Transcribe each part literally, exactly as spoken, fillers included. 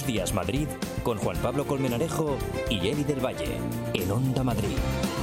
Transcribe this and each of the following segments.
Buenos días, Madrid, con Juan Pablo Colmenarejo y Eli del Valle, en Onda Madrid.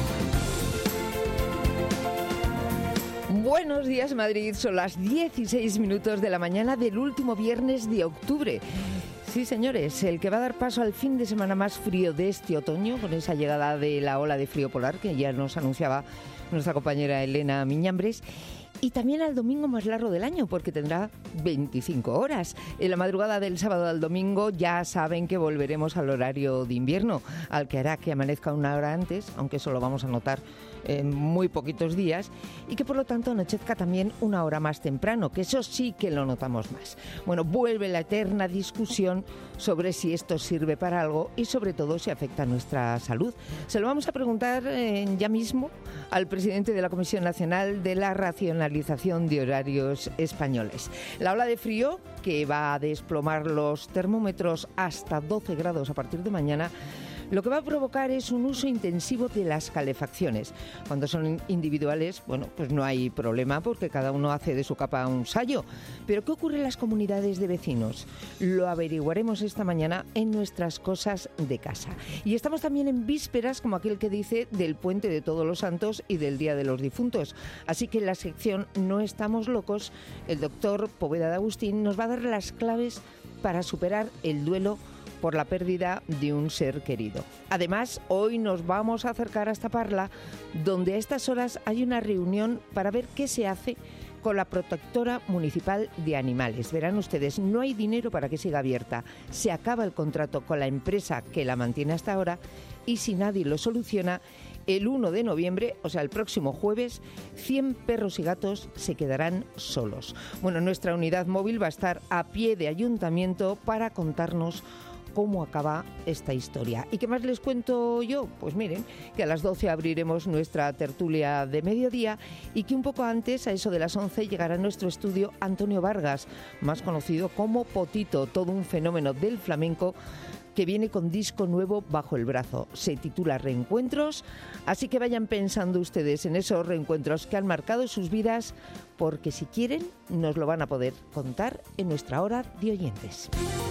Buenos días, Madrid. Son las dieciséis minutos de la mañana del último viernes de octubre. Sí, señores, el que va a dar paso al fin de semana más frío de este otoño, con esa llegada de la ola de frío polar que ya nos anunciaba nuestra compañera Elena Miñambres. Y también al domingo más largo del año, porque tendrá veinticinco horas. En la madrugada del sábado al domingo ya saben que volveremos al horario de invierno, al que hará que amanezca una hora antes, aunque eso lo vamos a notar en muy poquitos días, y que por lo tanto anochezca también una hora más temprano, que eso sí que lo notamos más. Bueno, vuelve la eterna discusión sobre si esto sirve para algo y sobre todo si afecta a nuestra salud. Se lo vamos a preguntar eh, ya mismo al presidente de la Comisión Nacional de la Racionalización de Horarios Españoles. La ola de frío, que va a desplomar los termómetros hasta doce grados a partir de mañana, lo que va a provocar es un uso intensivo de las calefacciones. Cuando son individuales, bueno, pues no hay problema porque cada uno hace de su capa un sayo. Pero ¿qué ocurre en las comunidades de vecinos? Lo averiguaremos esta mañana en nuestras cosas de casa. Y estamos también en vísperas, como aquel que dice, del Puente de Todos los Santos y del Día de los Difuntos. Así que en la sección No estamos locos, el doctor Poveda de Agustín nos va a dar las claves para superar el duelo por la pérdida de un ser querido. Además, hoy nos vamos a acercar hasta Parla, donde a estas horas hay una reunión para ver qué se hace con la protectora municipal de animales. Verán ustedes, no hay dinero para que siga abierta. Se acaba el contrato con la empresa que la mantiene hasta ahora y si nadie lo soluciona, el uno de noviembre, o sea, el próximo jueves, cien perros y gatos se quedarán solos. Bueno, nuestra unidad móvil va a estar a pie de ayuntamiento para contarnos cómo acaba esta historia. ¿Y qué más les cuento yo? Pues miren, que a las doce abriremos nuestra tertulia de mediodía y que un poco antes, a eso de las once, llegará a nuestro estudio Antonio Vargas, más conocido como Potito, todo un fenómeno del flamenco que viene con disco nuevo bajo el brazo. Se titula Reencuentros, así que vayan pensando ustedes en esos reencuentros que han marcado sus vidas, porque si quieren nos lo van a poder contar en nuestra hora de oyentes.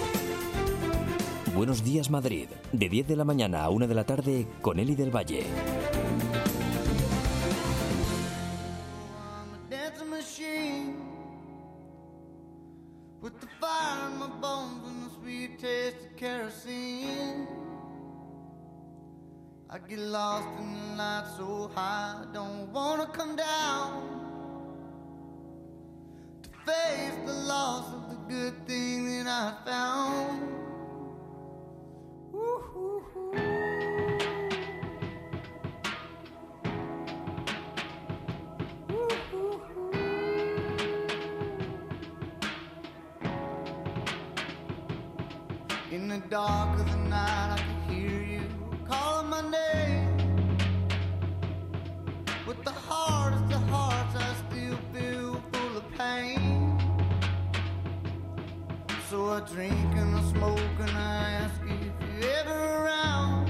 Buenos días, Madrid, de diez de la mañana a una de la tarde con Eli del Valle. In the dark of the night I can hear you calling my name. With the hardest of hearts I still feel full of pain. So I drink and I smoke and I ask if you're ever around.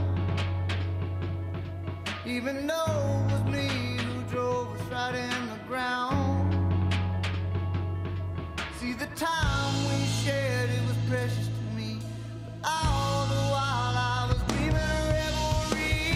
Even though it was me who drove us right in the ground. See, the time we shared, it was precious to me. All the while I was dreaming a revelry.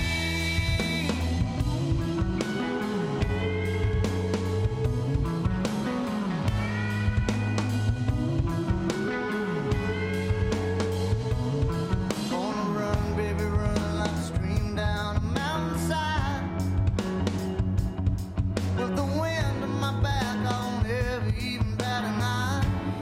Gonna run, baby, run like a stream down a mountainside. With the wind in my back, I won't ever even bat an eye.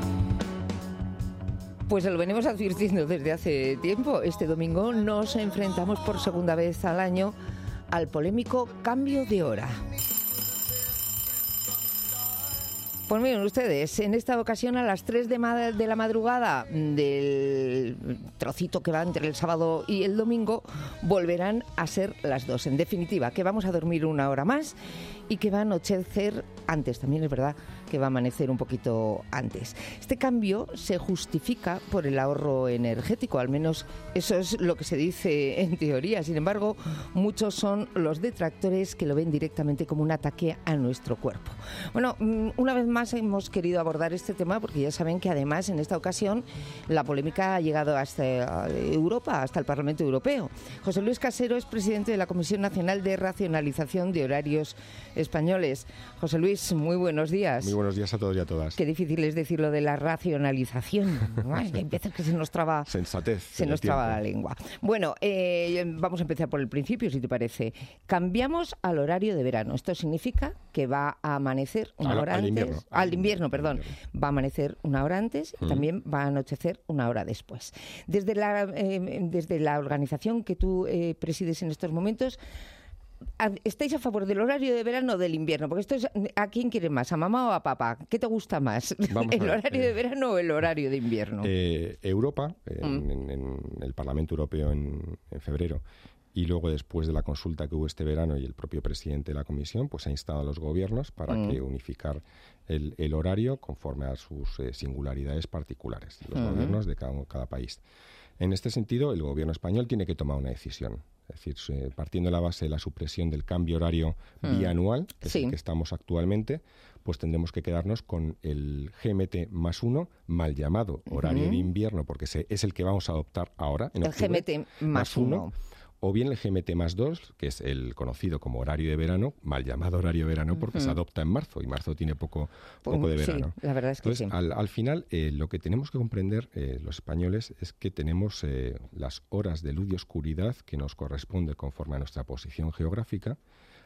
Pues se lo venimos advirtiendo desde hace tiempo. Este domingo nos enfrentamos por segunda vez al año al polémico cambio de hora. Pues miren ustedes, en esta ocasión a las tres de, ma- de la madrugada del trocito que va entre el sábado y el domingo volverán a ser las dos. En definitiva, que vamos a dormir una hora más y que va a anochecer antes. También es verdad que va a amanecer un poquito antes. Este cambio se justifica por el ahorro energético, al menos eso es lo que se dice en teoría. Sin embargo, muchos son los detractores que lo ven directamente como un ataque a nuestro cuerpo. Bueno, una vez más hemos querido abordar este tema porque ya saben que además en esta ocasión la polémica ha llegado hasta Europa, hasta el Parlamento Europeo. José Luis Casero es presidente de la Comisión Nacional de Racionalización de Horarios Españoles. José Luis, muy buenos días. Muy buenos días a todos y a todas. Qué difícil es decir lo de la racionalización. Ay, hay veces que se nos traba, Sensatez. se nos traba la lengua. Bueno, eh, vamos a empezar por el principio, si te parece. Cambiamos al horario de verano. Esto significa que va a amanecer una al, hora al antes. Invierno, al, al invierno, perdón. invierno. Va a amanecer una hora antes y Mm. también va a anochecer una hora después. Desde la, eh, desde la organización que tú eh, presides en estos momentos, ¿estáis a favor del horario de verano o del invierno? Porque esto es, ¿a quién quiere más? ¿A mamá o a papá? ¿Qué te gusta más? Vamos a ¿El ver, horario eh, de verano o el horario de invierno? Eh, Europa, en, Mm. en- en el Parlamento Europeo en, en febrero, y luego después de la consulta que hubo este verano y el propio presidente de la Comisión, pues ha instado a los gobiernos para Mm. que unificar el, el horario conforme a sus eh, singularidades particulares, los Mm. gobiernos de cada, cada país. En este sentido, el gobierno español tiene que tomar una decisión. Es decir, se- partiendo de la base de la supresión del cambio horario Mm. bianual, que es Sí. el que estamos actualmente, pues tendremos que quedarnos con el G M T más uno, mal llamado horario Ujú. de invierno, porque se- es el que vamos a adoptar ahora, en El octubre, G M T más uno. o bien el G M T más dos, que es el conocido como horario de verano, mal llamado horario de verano porque Ujú. se adopta en marzo, y marzo tiene poco, Pues, poco de sí, verano. la verdad es que Entonces, sí. al, al final, eh, lo que tenemos que comprender eh, los españoles es que tenemos eh, las horas de luz y oscuridad que nos corresponde conforme a nuestra posición geográfica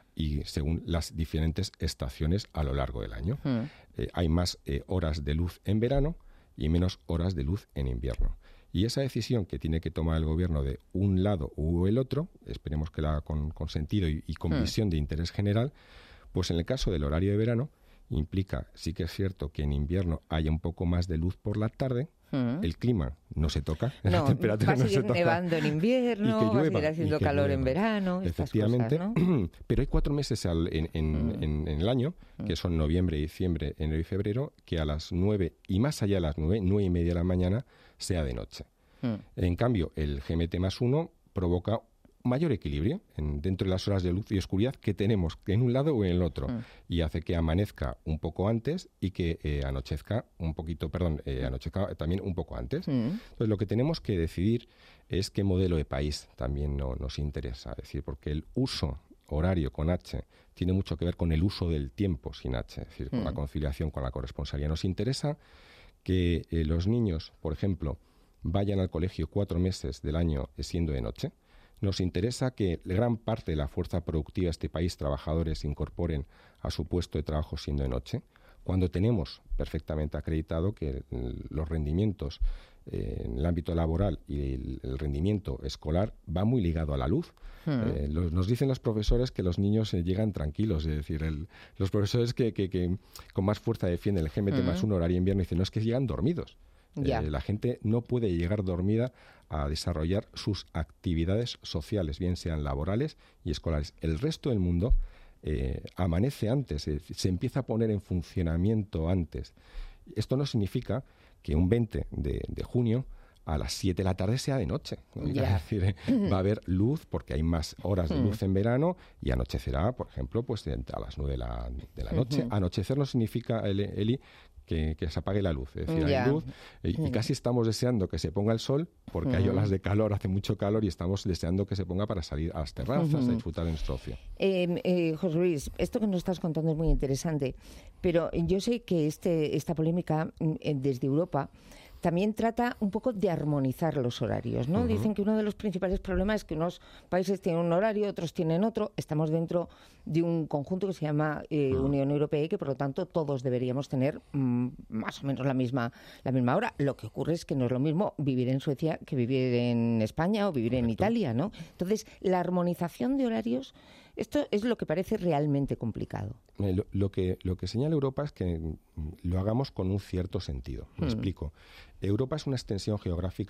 y según las diferentes estaciones a lo largo del año. Mm. Eh, hay más eh, horas de luz en verano y menos horas de luz en invierno. Y esa decisión que tiene que tomar el gobierno de un lado u el otro, esperemos que la haga con, con sentido y, y con Mm. visión de interés general, pues en el caso del horario de verano implica, sí que es cierto, que en invierno haya un poco más de luz por la tarde, Mm. el clima no se toca, la No, temperatura va a no se seguir toca. nevando en invierno, Y que va a llueva, seguir y haciendo que calor en llueva. verano, estas Efectivamente, cosas, ¿no? pero hay cuatro meses al- en, en- Mm. en- en el año, que son noviembre, diciembre, enero y febrero, que a las nueve y más allá de las nueve, nueve y media de la mañana, sea de noche. Mm. En cambio, el G M T más uno provoca mayor equilibrio en- dentro de las horas de luz y oscuridad que tenemos en un lado o en el otro, Mm. y hace que amanezca un poco antes y que eh, anochezca un poquito, perdón, eh, anochezca también un poco antes. Mm. Entonces, lo que tenemos que decidir es qué modelo de país también no- nos interesa, es decir, porque el uso horario con H tiene mucho que ver con el uso del tiempo sin H, es decir, con Mm. la conciliación con la corresponsalía. Nos interesa que eh, los niños, por ejemplo, vayan al colegio cuatro meses del año eh, siendo de noche. Nos interesa que gran parte de la fuerza productiva de este país, trabajadores, se incorporen a su puesto de trabajo siendo de noche, cuando tenemos perfectamente acreditado que mm, los rendimientos eh, en el ámbito laboral y el, el rendimiento escolar va muy ligado a la luz. Mm. Eh, los- nos dicen los profesores que los niños eh, llegan tranquilos, es decir, el- los profesores que, que- que con más fuerza defienden el G M T más Mm. un horario invierno dicen, no, es que llegan dormidos. Ya. Eh, la gente no puede llegar dormida a desarrollar sus actividades sociales, bien sean laborales y escolares. El resto del mundo eh, amanece antes, es decir, se empieza a poner en funcionamiento antes. Esto no significa que un veinte de, de junio a las siete de la tarde sea de noche. Ya. Es decir, va a haber luz porque hay más horas de luz en verano y anochecerá, por ejemplo, pues de- a las nueve de la, de la noche. Ujú. Anochecer no significa, Eli, Eli, que, que se apague la luz. Es decir, Ya. hay luz y, y casi estamos deseando que se ponga el sol porque hay Ujú. olas de calor, hace mucho calor y estamos deseando que se ponga para salir a las terrazas Ujú. a disfrutar de nuestro ocio. Eh, eh, José Luis, esto que nos estás contando es muy interesante, pero yo sé que este, esta polémica mm, eh, desde Europa también trata un poco de armonizar los horarios, ¿no? Ujú. Dicen que uno de los principales problemas es que unos países tienen un horario, otros tienen otro. Estamos dentro de un conjunto que se llama eh, Ujú. Unión Europea y que, por lo tanto, todos deberíamos tener mm, más o menos la misma, la misma hora. Lo que ocurre es que no es lo mismo vivir en Suecia que vivir en España o vivir en Correcto. Italia, ¿no? Entonces, la armonización de horarios, esto es lo que parece realmente complicado. Eh, Lo, lo que, lo que señala Europa es que mm, lo hagamos con un cierto sentido. Me Mm. explico. Europa es una extensión geográfica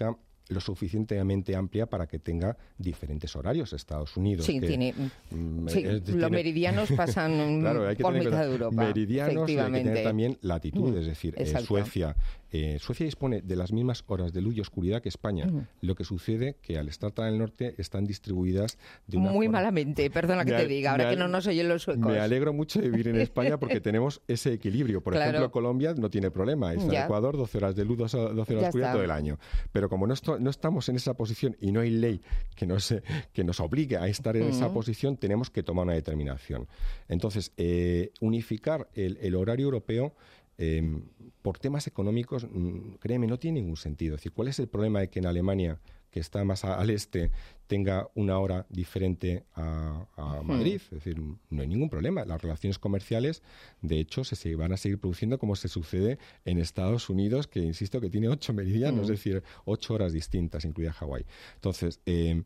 lo suficientemente amplia para que tenga diferentes horarios. Estados Unidos. Sí, que, tiene, mm, sí es, los tiene, meridianos pasan claro, hay que por mitad de Europa. Meridianos, y hay que tener también latitud, mm, es decir, eh, Suecia. Eh, Suecia dispone de las mismas horas de luz y oscuridad que España. Mm. Lo que sucede que al estar tan al norte están distribuidas de una muy forma... malamente, perdona que me te diga, ahora que no nos oyen los suecos. Me alegro mucho de vivir en España porque tenemos ese equilibrio. Por claro. ejemplo, Colombia no tiene problema. Está en Ecuador, doce horas de luz, doce horas de oscuridad todo el año. Pero como no, esto, no estamos en esa posición y no hay ley que nos, que nos obligue a estar en mm. esa posición, tenemos que tomar una determinación. Entonces, eh, unificar el, el horario europeo Eh, por temas económicos, créeme, no tiene ningún sentido. Es decir, ¿cuál es el problema de que en Alemania, que está más a, al este, tenga una hora diferente a, a Madrid? Es decir, no hay ningún problema. Las relaciones comerciales, de hecho, se, se van a seguir produciendo como se sucede en Estados Unidos, que insisto que tiene ocho meridianos, mm. es decir, ocho horas distintas, incluida Hawái. Entonces, eh,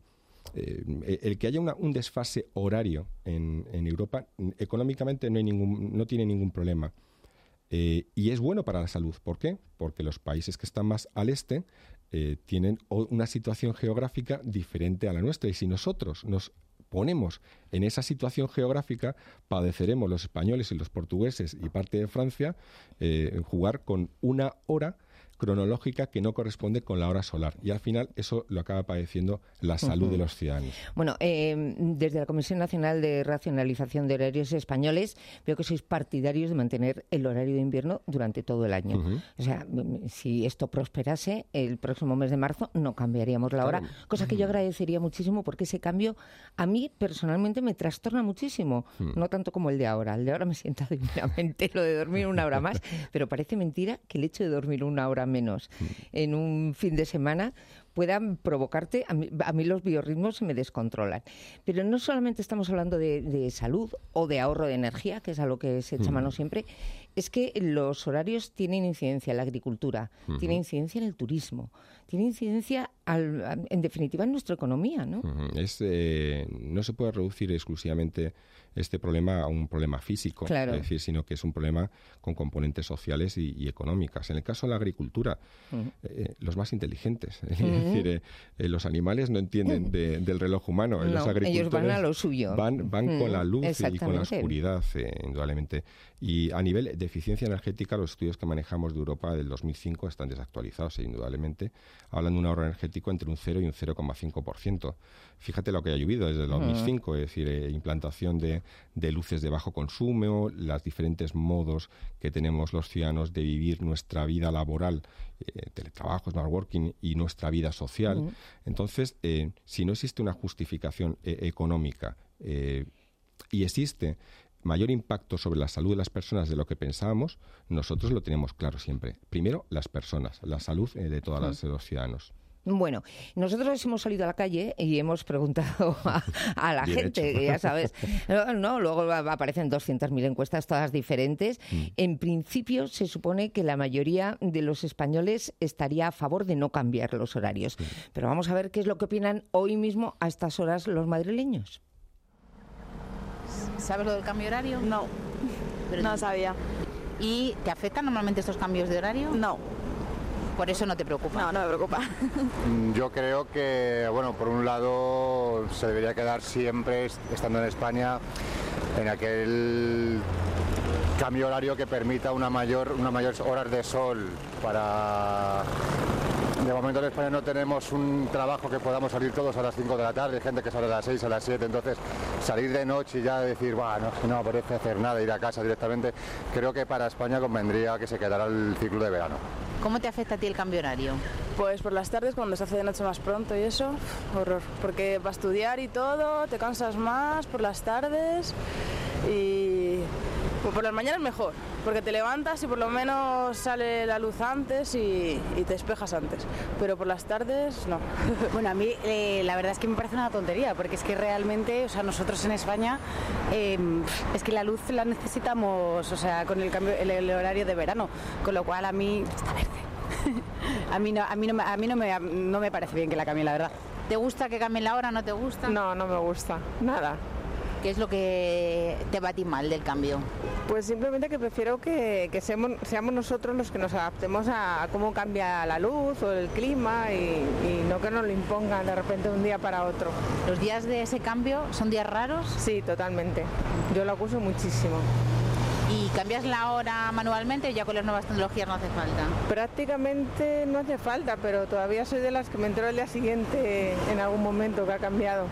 Eh, el que haya una, un desfase horario en, en Europa, económicamente no hay ningún, no tiene ningún problema. Eh, y es bueno para la salud. ¿Por qué? Porque los países que están más al este eh, tienen una situación geográfica diferente a la nuestra. Y si nosotros nos ponemos en esa situación geográfica, padeceremos los españoles y los portugueses y parte de Francia eh, jugar con una hora cronológica que no corresponde con la hora solar. Y al final eso lo acaba padeciendo la salud uh-huh. de los ciudadanos. Bueno, eh, desde la Comisión Nacional de Racionalización de Horarios Españoles veo que sois partidarios de mantener el horario de invierno durante todo el año. Uh-huh. O sea, si esto prosperase, el próximo mes de marzo no cambiaríamos la hora, claro. cosa que yo agradecería muchísimo porque ese cambio a mí personalmente me trastorna muchísimo. Uh-huh. No tanto como el de ahora. El de ahora me sienta divinamente lo de dormir una hora más, pero parece mentira que el hecho de dormir una hora menos en un fin de semana puedan provocarte, a mí, a mí los biorritmos se me descontrolan. Pero no solamente estamos hablando de, de salud o de ahorro de energía, que es a lo que se echa mano siempre, es que los horarios tienen incidencia en la agricultura, uh-huh. tienen incidencia en el turismo, tienen incidencia, al, en definitiva, en nuestra economía, ¿no? Uh-huh. Es, eh, no se puede reducir exclusivamente este problema a un problema físico, claro. es decir, sino que es un problema con componentes sociales y, y económicas. En el caso de la agricultura, uh-huh. eh, los más inteligentes, uh-huh. es decir, eh, eh, los animales no entienden de, del reloj humano. No, los agricultores ellos van a lo suyo. Van, van uh-huh. con la luz y con la oscuridad, eh, indudablemente. Y a nivel de eficiencia energética, los estudios que manejamos de Europa del dos mil cinco están desactualizados, e indudablemente. Hablan de un ahorro energético entre un cero y un cero coma cinco por ciento. Fíjate lo que ha llovido desde el dos mil cinco, uh-huh. es decir, eh, implantación de, de luces de bajo consumo, los diferentes modos que tenemos los ciudadanos de vivir nuestra vida laboral, eh, teletrabajo, smart working y nuestra vida social. Uh-huh. Entonces, eh, si no existe una justificación eh, económica eh, y existe mayor impacto sobre la salud de las personas de lo que pensábamos, nosotros lo tenemos claro siempre. Primero, las personas, la salud eh, de todos uh-huh. los ciudadanos. Bueno, nosotros hemos salido a la calle y hemos preguntado a, a la Bien gente, hecho. Que ya sabes, no, no, luego aparecen doscientas mil encuestas, todas diferentes. Mm. En principio se supone que la mayoría de los españoles estaría a favor de no cambiar los horarios. Mm. Pero vamos a ver qué es lo que opinan hoy mismo a estas horas los madrileños. ¿Sabes lo del cambio de horario? No, Pero no sabía. ¿Y te afectan normalmente estos cambios de horario? No. ¿Por eso no te preocupa? No, no me preocupa. Yo creo que, bueno, por un lado se debería quedar siempre, estando en España, en aquel cambio horario que permita una mayor, una mayores horas de sol para... De momento en España no tenemos un trabajo que podamos salir todos a las cinco de la tarde, hay gente que sale a las seis, a las siete, entonces salir de noche y ya decir, bueno, no, no apetece hacer nada, ir a casa directamente, creo que para España convendría que se quedara el ciclo de verano. ¿Cómo te afecta a ti el cambio horario? Pues por las tardes, cuando se hace de noche más pronto y eso, horror, porque para estudiar y todo, te cansas más por las tardes y... Pues por las mañanas mejor, porque te levantas y por lo menos sale la luz antes y, y te despejas antes, pero por las tardes no. Bueno, a mí eh, la verdad es que me parece una tontería, porque es que realmente, o sea, nosotros en España eh, es que la luz la necesitamos, o sea, con el cambio, el, el horario de verano, con lo cual a mí está verde. a mí no, a mí no, a mí no me, no me parece bien que la cambien, la verdad. ¿Te gusta que cambien la hora? ¿No te gusta? No, no me gusta, nada. ¿Qué es lo que te va a ti mal del cambio? Pues simplemente que prefiero que, que seamos, seamos nosotros los que nos adaptemos a cómo cambia la luz o el clima y, y no que nos lo impongan de repente de un día para otro. ¿Los días de ese cambio son días raros? Sí, totalmente. Yo lo acuso muchísimo. ¿Y cambias la hora manualmente o ya con las nuevas tecnologías no hace falta? Prácticamente no hace falta, pero todavía soy de las que me entero el día siguiente en algún momento que ha cambiado.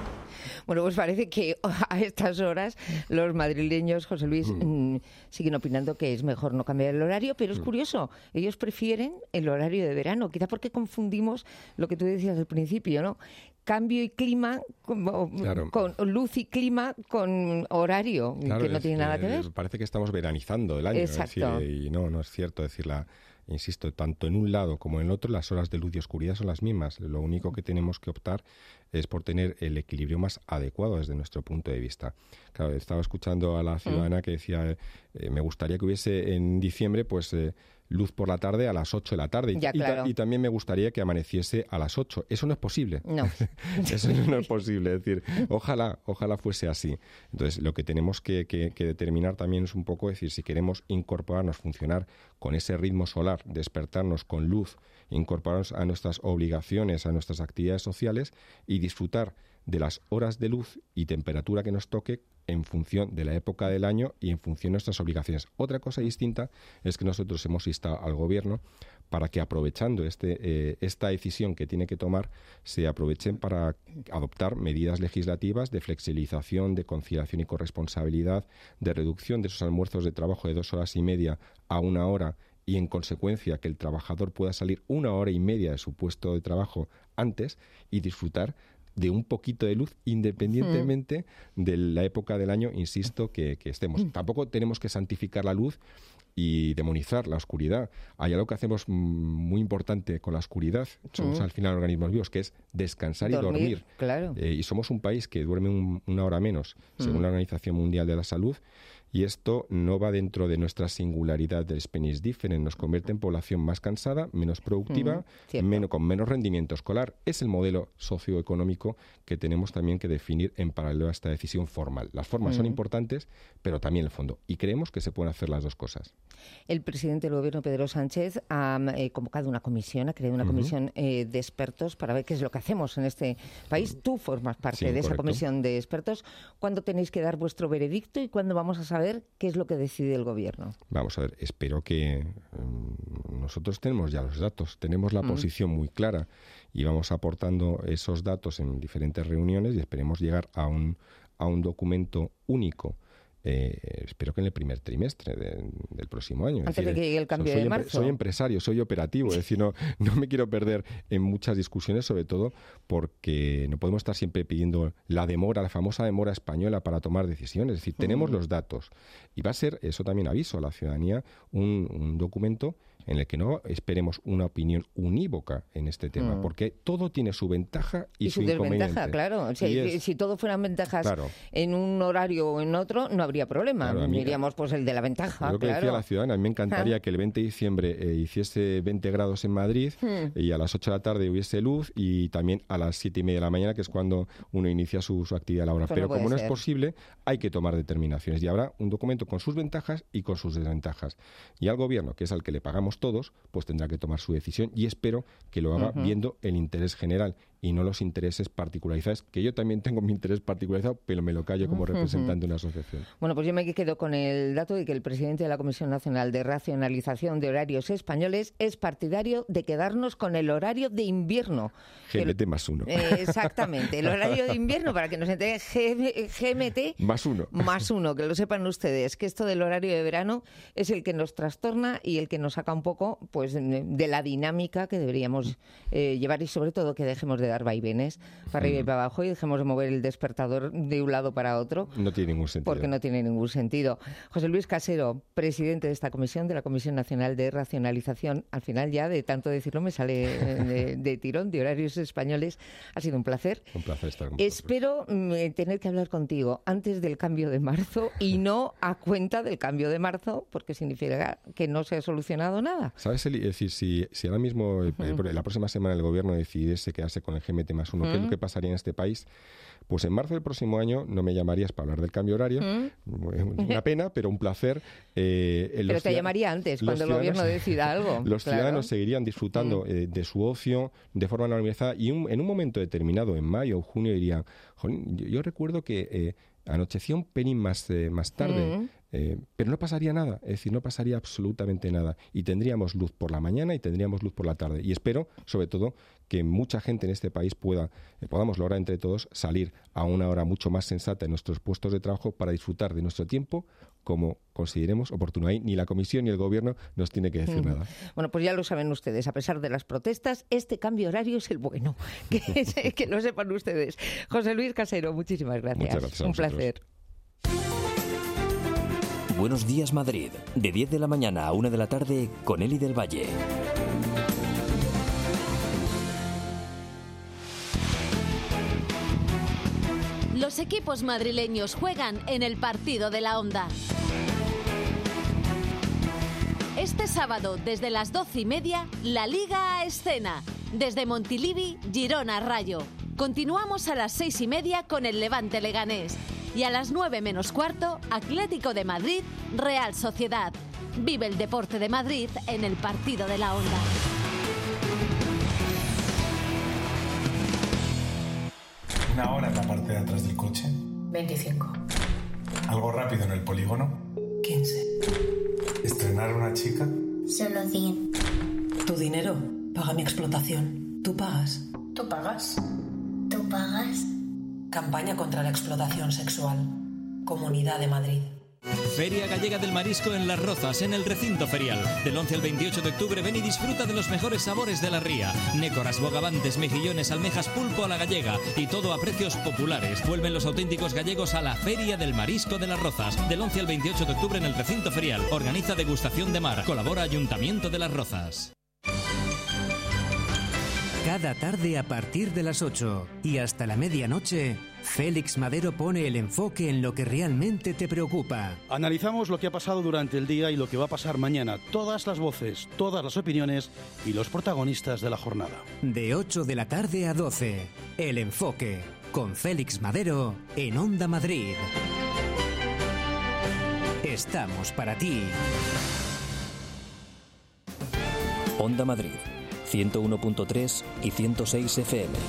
Bueno, pues parece que a estas horas los madrileños, José Luis, mm. mmm, siguen opinando que es mejor no cambiar el horario, pero es mm. curioso, ellos prefieren el horario de verano, quizá porque confundimos lo que tú decías al principio, ¿no? Cambio y clima, con, claro. con luz y clima con horario, claro, que no tiene nada que ver. Parece que estamos veranizando el año, Exacto. Es decir, y no, no es cierto, es decir, la... Insisto, tanto en un lado como en el otro, las horas de luz y oscuridad son las mismas. Lo único que tenemos que optar es por tener el equilibrio más adecuado desde nuestro punto de vista. Claro, estaba escuchando a la ciudadana que decía, eh, me gustaría que hubiese en diciembre, pues... Eh, luz por la tarde a las ocho de la tarde. Ya, y, claro. y, y también me gustaría que amaneciese a las ocho. Eso no es posible. No. Eso no es posible. Es decir, ojalá, ojalá fuese así. Entonces, lo que tenemos que, que, que determinar también es un poco, decir, si queremos incorporarnos, funcionar con ese ritmo solar, despertarnos con luz, incorporarnos a nuestras obligaciones, a nuestras actividades sociales y disfrutar de las horas de luz y temperatura que nos toque en función de la época del año y en función de nuestras obligaciones. Otra cosa distinta es que nosotros hemos instado al Gobierno para que, aprovechando este, eh, esta decisión que tiene que tomar, se aprovechen para adoptar medidas legislativas de flexibilización, de conciliación y corresponsabilidad, de reducción de esos almuerzos de trabajo de dos horas y media a una hora y, en consecuencia, que el trabajador pueda salir una hora y media de su puesto de trabajo antes y disfrutar de un poquito de luz, independientemente mm. de la época del año, insisto, que, que estemos. Mm. Tampoco tenemos que santificar la luz y demonizar la oscuridad. Hay algo que hacemos muy importante con la oscuridad, somos mm. al final organismos vivos, que es descansar dormir, y dormir. Claro. Eh, y somos un país que duerme un, una hora menos, según mm. la Organización Mundial de la Salud, y esto no va dentro de nuestra singularidad del Spanish Different. Nos convierte en población más cansada, menos productiva, mm, menos, con menos rendimiento escolar. Es el modelo socioeconómico que tenemos también que definir en paralelo a esta decisión formal. Las formas mm. son importantes, pero también el fondo. Y creemos que se pueden hacer las dos cosas. El presidente del Gobierno, Pedro Sánchez, ha eh, convocado una comisión, ha creado una uh-huh. comisión eh, de expertos para ver qué es lo que hacemos en este país. Tú formas parte sí, de correcto. esa comisión de expertos. ¿Cuándo tenéis que dar vuestro veredicto y cuándo vamos a saber ver qué es lo que decide el Gobierno? Vamos a ver, espero que um, nosotros tenemos ya los datos, tenemos la mm. posición muy clara y vamos aportando esos datos en diferentes reuniones y esperemos llegar a un, a un documento único. Eh, espero que en el primer trimestre de, del próximo año. Antes es decir, de que llegue el cambio soy de empre- marzo. Soy empresario, soy operativo, es decir, no, no me quiero perder en muchas discusiones, sobre todo porque no podemos estar siempre pidiendo la demora, la famosa demora española para tomar decisiones. Es decir, tenemos mm. los datos y va a ser, eso también aviso a la ciudadanía, un, un documento en el que no esperemos una opinión unívoca en este tema, mm. porque todo tiene su ventaja y, y su, su inconveniente. desventaja, claro. Si, es, si todo fueran ventajas claro. en un horario o en otro, no habría problema. Claro, Diríamos, pues el de la ventaja. Lo que claro. decía la ciudadana, a mí me encantaría ah. que el veinte de diciembre eh, hiciese veinte grados en Madrid mm. y a las ocho de la tarde hubiese luz y también a las siete y media de la mañana, que es cuando uno inicia su, su actividad laboral. Pues Pero no como no ser. es posible, hay que tomar determinaciones y habrá un documento con sus ventajas y con sus desventajas. Y al Gobierno, que es al que le pagamos todos, pues tendrá que tomar su decisión y espero que lo haga uh-huh. viendo el interés general y no los intereses particularizados, que yo también tengo mi interés particularizado, pero me lo callo como uh-huh. representante de una asociación. Bueno, pues yo me quedo con el dato de que el presidente de la Comisión Nacional de Racionalización de Horarios Españoles es partidario de quedarnos con el horario de invierno. G M T el, más uno. Eh, exactamente, el horario de invierno, para que nos entere, G M T más uno. Más uno, que lo sepan ustedes, que esto del horario de verano es el que nos trastorna y el que nos saca un poco pues de la dinámica que deberíamos eh, llevar y sobre todo que dejemos de dar vaivenes para arriba y para abajo y dejemos de mover el despertador de un lado para otro. No tiene ningún sentido. Porque no tiene ningún sentido. José Luis Casero, presidente de esta comisión, de la Comisión Nacional de Racionalización, al final ya de tanto decirlo me sale de, de tirón, de horarios españoles. Ha sido un placer. Un placer estar con vosotros. Espero mm, tener que hablar contigo antes del cambio de marzo y no a cuenta del cambio de marzo, porque significa que no se ha solucionado nada. ¿Sabes, Eli? Es decir, si, si ahora mismo, uh-huh. la próxima semana el Gobierno decidiese quedarse con el G M T más uno. Mm. ¿Qué es lo que pasaría en este país? Pues en marzo del próximo año no me llamarías para hablar del cambio horario. Mm. Una pena, pero un placer. Eh, pero te ciudad- llamaría antes, cuando el gobierno decida algo. Los claro. ciudadanos seguirían disfrutando Mm. eh, de su ocio de forma normalizada y un- en un momento determinado, en mayo o junio, dirían, "Jolín, yo, yo recuerdo que eh, anochecía un pelín más, eh, más tarde, Mm. eh, pero no pasaría nada, es decir, no pasaría absolutamente nada. Y tendríamos luz por la mañana y tendríamos luz por la tarde. Y espero, sobre todo, que mucha gente en este país pueda, eh, podamos lograr entre todos salir a una hora mucho más sensata en nuestros puestos de trabajo para disfrutar de nuestro tiempo como consideremos oportuno. Ahí ni la Comisión ni el Gobierno nos tiene que decir Mm. nada. Bueno, pues ya lo saben ustedes, a pesar de las protestas, este cambio horario es el bueno. Que, se- que lo sepan ustedes. José Luis Casero, muchísimas gracias. Muchas gracias a Un vosotros. placer. Buenos días, Madrid. De diez de la mañana a una de la tarde con Eli del Valle. Los equipos madrileños juegan en el partido de la Onda. Este sábado, desde las doce y media, la Liga a escena. Desde Montilivi, Girona Rayo. Continuamos a las seis y media con el Levante Leganés. Y a las nueve menos cuarto, Atlético de Madrid, Real Sociedad. Vive el deporte de Madrid en el partido de la Onda. Una hora en la parte de atrás del coche. veinticinco. Algo rápido en el polígono. quince. Estrenar a una chica. Solo cien. Tu dinero paga mi explotación. ¿Tú pagas? ¿Tú pagas? ¿Tú pagas? Campaña contra la explotación sexual. Comunidad de Madrid. Feria Gallega del Marisco en Las Rozas, en el recinto ferial. Del once al veintiocho de octubre ven y disfruta de los mejores sabores de la ría. Nécoras, bogavantes, mejillones, almejas, pulpo a la gallega y todo a precios populares. Vuelven los auténticos gallegos a la Feria del Marisco de Las Rozas. Del once al veintiocho de octubre en el recinto ferial. Organiza Degustación de Mar. Colabora Ayuntamiento de Las Rozas. Cada tarde a partir de las ocho y hasta la medianoche, Félix Madero pone el enfoque en lo que realmente te preocupa. Analizamos lo que ha pasado durante el día y lo que va a pasar mañana. Todas las voces, todas las opiniones y los protagonistas de la jornada. De ocho de la tarde a doce, El Enfoque, con Félix Madero en Onda Madrid. Estamos para ti. Onda Madrid, ciento uno punto tres y ciento seis F M.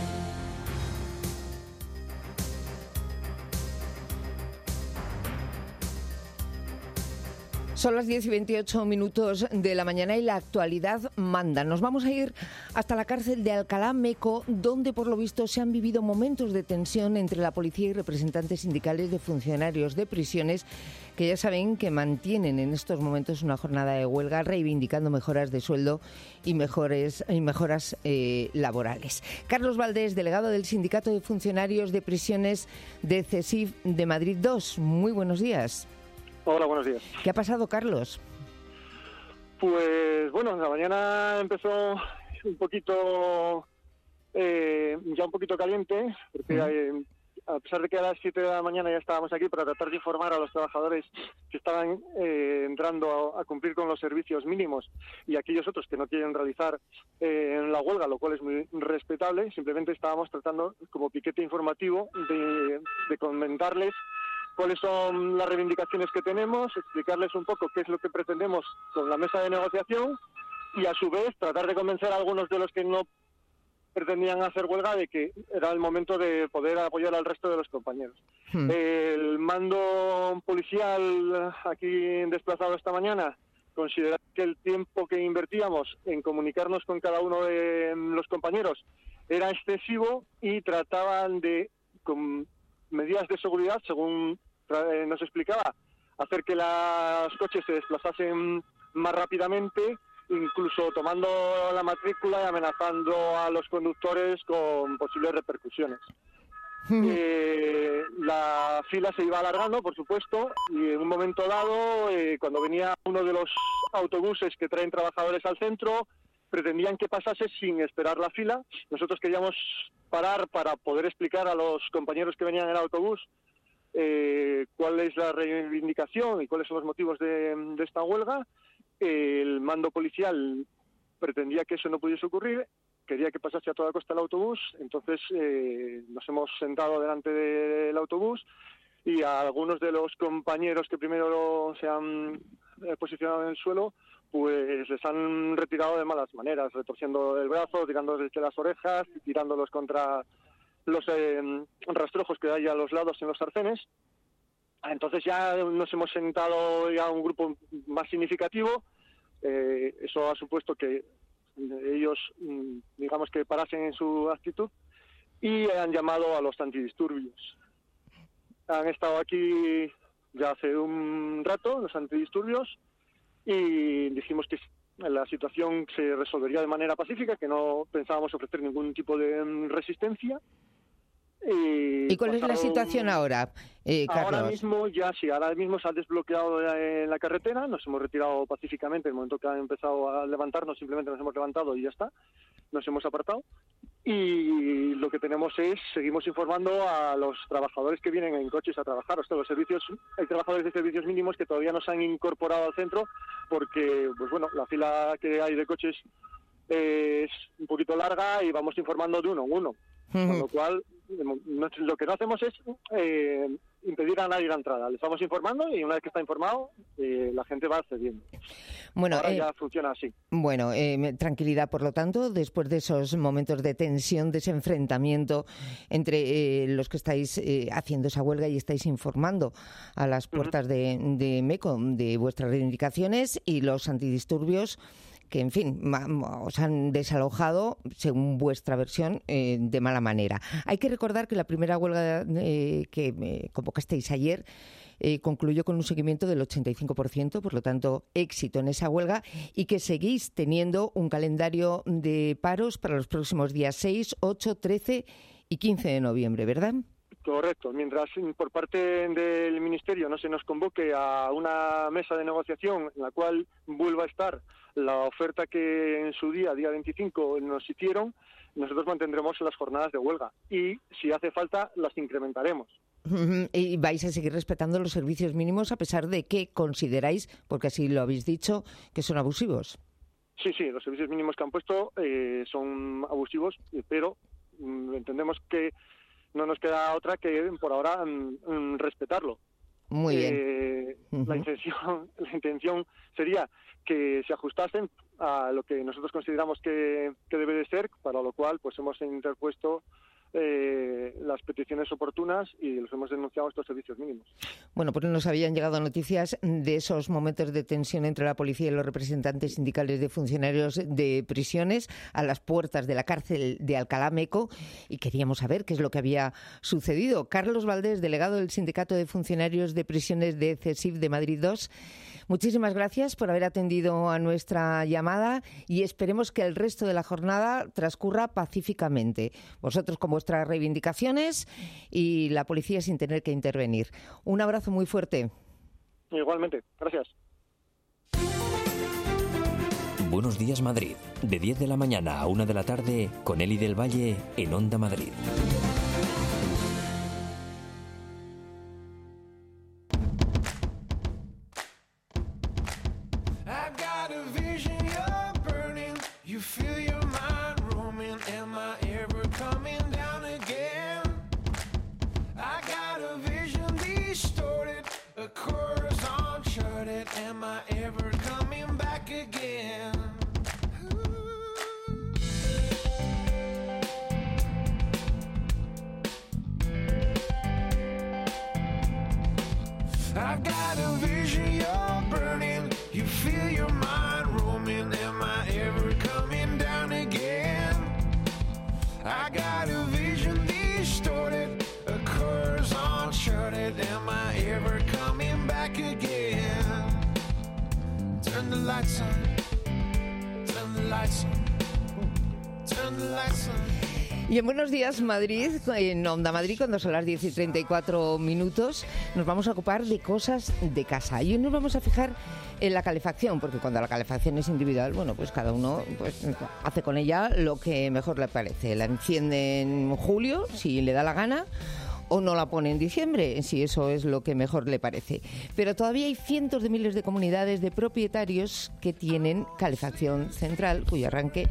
Son las diez y veintiocho minutos de la mañana y la actualidad manda. Nos vamos a ir hasta la cárcel de Alcalá Meco, donde por lo visto se han vivido momentos de tensión entre la policía y representantes sindicales de funcionarios de prisiones, que ya saben que mantienen en estos momentos una jornada de huelga reivindicando mejoras de sueldo y, mejores, y mejoras eh, laborales. Carlos Valdés, delegado del Sindicato de Funcionarios de Prisiones de CESIF de Madrid dos. Muy buenos días. Hola, buenos días. ¿Qué ha pasado, Carlos? Pues bueno, la mañana empezó un poquito, eh, ya un poquito caliente, porque eh, a pesar de que a las siete de la mañana ya estábamos aquí para tratar de informar a los trabajadores que estaban eh, entrando a, a cumplir con los servicios mínimos y aquellos otros que no quieren realizar eh, la huelga, lo cual es muy respetable, simplemente estábamos tratando como piquete informativo de, de comentarles cuáles son las reivindicaciones que tenemos, explicarles un poco qué es lo que pretendemos con la mesa de negociación y a su vez tratar de convencer a algunos de los que no pretendían hacer huelga de que era el momento de poder apoyar al resto de los compañeros. Hmm. El mando policial aquí desplazado esta mañana considera que el tiempo que invertíamos en comunicarnos con cada uno de los compañeros era excesivo y trataban de, con medidas de seguridad, según nos explicaba, hacer que los coches se desplazasen más rápidamente, incluso tomando la matrícula y amenazando a los conductores con posibles repercusiones. Eh, la fila se iba alargando, por supuesto, y en un momento dado, eh, cuando venía uno de los autobuses que traen trabajadores al centro, pretendían que pasase sin esperar la fila. Nosotros queríamos parar para poder explicar a los compañeros que venían en el autobús eh, cuál es la reivindicación y cuáles son los motivos de, de esta huelga. El mando policial pretendía que eso no pudiese ocurrir quería que pasase a toda costa el autobús, entonces eh, nos hemos sentado delante del autobús y a algunos de los compañeros que primero se han eh, posicionado en el suelo, pues les han retirado de malas maneras, retorciendo el brazo, tirándoles de las orejas, tirándolos contra los eh, rastrojos que hay a los lados en los arcenes. Entonces ya nos hemos sentado ya un grupo más significativo. Eh, eso ha supuesto que ellos, digamos, que parasen en su actitud y han llamado a los antidisturbios. Han estado aquí ya hace un rato los antidisturbios y dijimos que la situación se resolvería de manera pacífica, que no pensábamos ofrecer ningún tipo de resistencia. Y, ¿Y cuál es la situación ahora, eh, Carlos? Ahora mismo ya sí, ahora mismo se ha desbloqueado en la carretera, nos hemos retirado pacíficamente, en el momento que ha empezado a levantarnos simplemente nos hemos levantado y ya está, nos hemos apartado. Y lo que tenemos es, seguimos informando a los trabajadores que vienen en coches a trabajar, o sea, los servicios, hay trabajadores de servicios mínimos que todavía no se han incorporado al centro porque, pues bueno, la fila que hay de coches es un poquito larga y vamos informando de uno en uno, uh-huh. Con lo cual lo que no hacemos es eh, impedir a nadie la entrada. Le estamos informando y una vez que está informado, eh, la gente va accediendo. Bueno, ahora eh, ya funciona así. Bueno, eh, tranquilidad, por lo tanto, después de esos momentos de tensión, de ese enfrentamiento entre eh, los que estáis eh, haciendo esa huelga y estáis informando a las puertas uh-huh. de, de MECO de vuestras reivindicaciones y los antidisturbios que, en fin, os han desalojado, según vuestra versión, eh, de mala manera. Hay que recordar que la primera huelga eh, que eh, convocasteis ayer eh, concluyó con un seguimiento del ochenta y cinco por ciento, por lo tanto, éxito en esa huelga, y que seguís teniendo un calendario de paros para los próximos días seis, ocho, trece y quince de noviembre, ¿verdad? Correcto. Mientras por parte del Ministerio no se nos convoque a una mesa de negociación en la cual vuelva a estar la oferta que en su día, día veinticinco, nos hicieron, nosotros mantendremos las jornadas de huelga y, si hace falta, las incrementaremos. Y vais a seguir respetando los servicios mínimos a pesar de que consideráis, porque así lo habéis dicho, que son abusivos. Sí, sí, los servicios mínimos que han puesto eh, son abusivos, pero mm, entendemos que no nos queda otra que por ahora mm, respetarlo. Muy bien. Eh, uh-huh. la intención, la intención sería que se ajustasen a lo que nosotros consideramos que, que debe de ser, para lo cual pues hemos interpuesto eh, las peticiones oportunas y los hemos denunciado estos servicios mínimos. Bueno, pues nos habían llegado noticias de esos momentos de tensión entre la policía y los representantes sindicales de funcionarios de prisiones a las puertas de la cárcel de Alcalá Meco y queríamos saber qué es lo que había sucedido. Carlos Valdés, delegado del Sindicato de Funcionarios de Prisiones de CESIF de Madrid dos, muchísimas gracias por haber atendido a nuestra llamada y esperemos que el resto de la jornada transcurra pacíficamente. Vosotros con vuestras reivindicaciones y la policía sin tener que intervenir. Un abrazo muy fuerte. Igualmente, gracias. Buenos días, Madrid. De diez de la mañana a una de la tarde con Eli del Valle en Onda Madrid. I've got a vision, you're burning. You feel your mind roaming. Am I ever coming down again? I got a vision distorted, a course uncharted. Am I ever coming back again? Turn the lights on, turn the lights on, turn the lights on. Y en Buenos Días Madrid, en Onda Madrid, cuando son las diez y treinta y cuatro minutos, nos vamos a ocupar de cosas de casa. Y hoy nos vamos a fijar en la calefacción, porque cuando la calefacción es individual, bueno, pues cada uno pues hace con ella lo que mejor le parece. La enciende en julio, si le da la gana, o no la pone en diciembre, si eso es lo que mejor le parece. Pero todavía hay cientos de miles de comunidades de propietarios que tienen calefacción central, cuyo arranque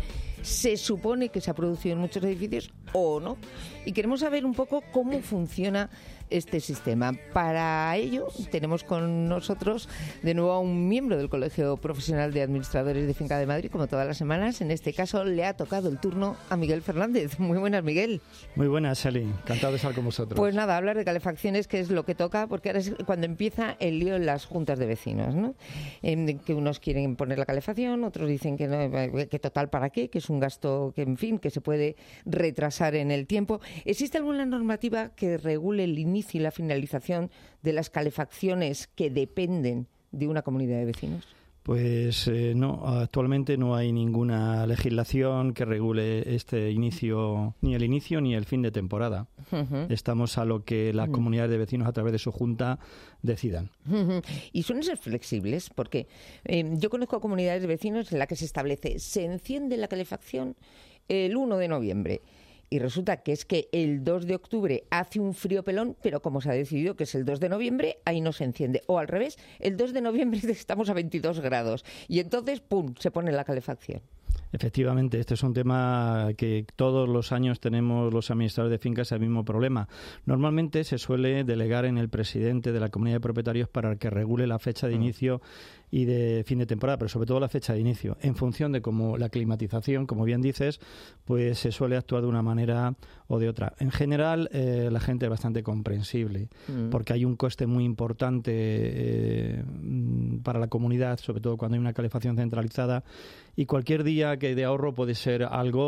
se supone que se ha producido en muchos edificios o no. Y queremos saber un poco cómo funciona este sistema. Para ello tenemos con nosotros de nuevo a un miembro del Colegio Profesional de Administradores de Finca de Madrid, como todas las semanas. En este caso le ha tocado el turno a Miguel Fernández. Muy buenas, Miguel. Muy buenas, Sally. Encantado de estar con vosotros. Pues nada, hablar de calefacciones, que es lo que toca, porque ahora es cuando empieza el lío en las juntas de vecinos, ¿no? Eh, que unos quieren poner la calefacción, otros dicen que no, que total para qué, que es un gasto que, en fin, que se puede retrasar en el tiempo. ¿Existe alguna normativa que regule el inicio y la finalización de las calefacciones que dependen de una comunidad de vecinos? Pues eh, no, actualmente no hay ninguna legislación que regule este inicio, ni el inicio ni el fin de temporada. Uh-huh. Estamos a lo que las uh-huh. comunidades de vecinos a través de su junta decidan. Uh-huh. Y suelen ser flexibles, porque eh, yo conozco comunidades de vecinos en las que se establece, se enciende la calefacción el uno de noviembre. Y resulta que es que el dos de octubre hace un frío pelón, pero como se ha decidido que es el dos de noviembre, ahí no se enciende. O al revés, el dos de noviembre estamos a veintidós grados y entonces, ¡pum!, se pone la calefacción. Efectivamente, este es un tema que todos los años tenemos los administradores de fincas el mismo problema. Normalmente se suele delegar en el presidente de la comunidad de propietarios para que regule la fecha de inicio y de fin de temporada, pero sobre todo la fecha de inicio. En función de cómo la climatización, como bien dices, pues se suele actuar de una manera o de otra. En general, eh, la gente es bastante comprensible, mm. porque hay un coste muy importante eh, para la comunidad, sobre todo cuando hay una calefacción centralizada, y cualquier día que de ahorro puede ser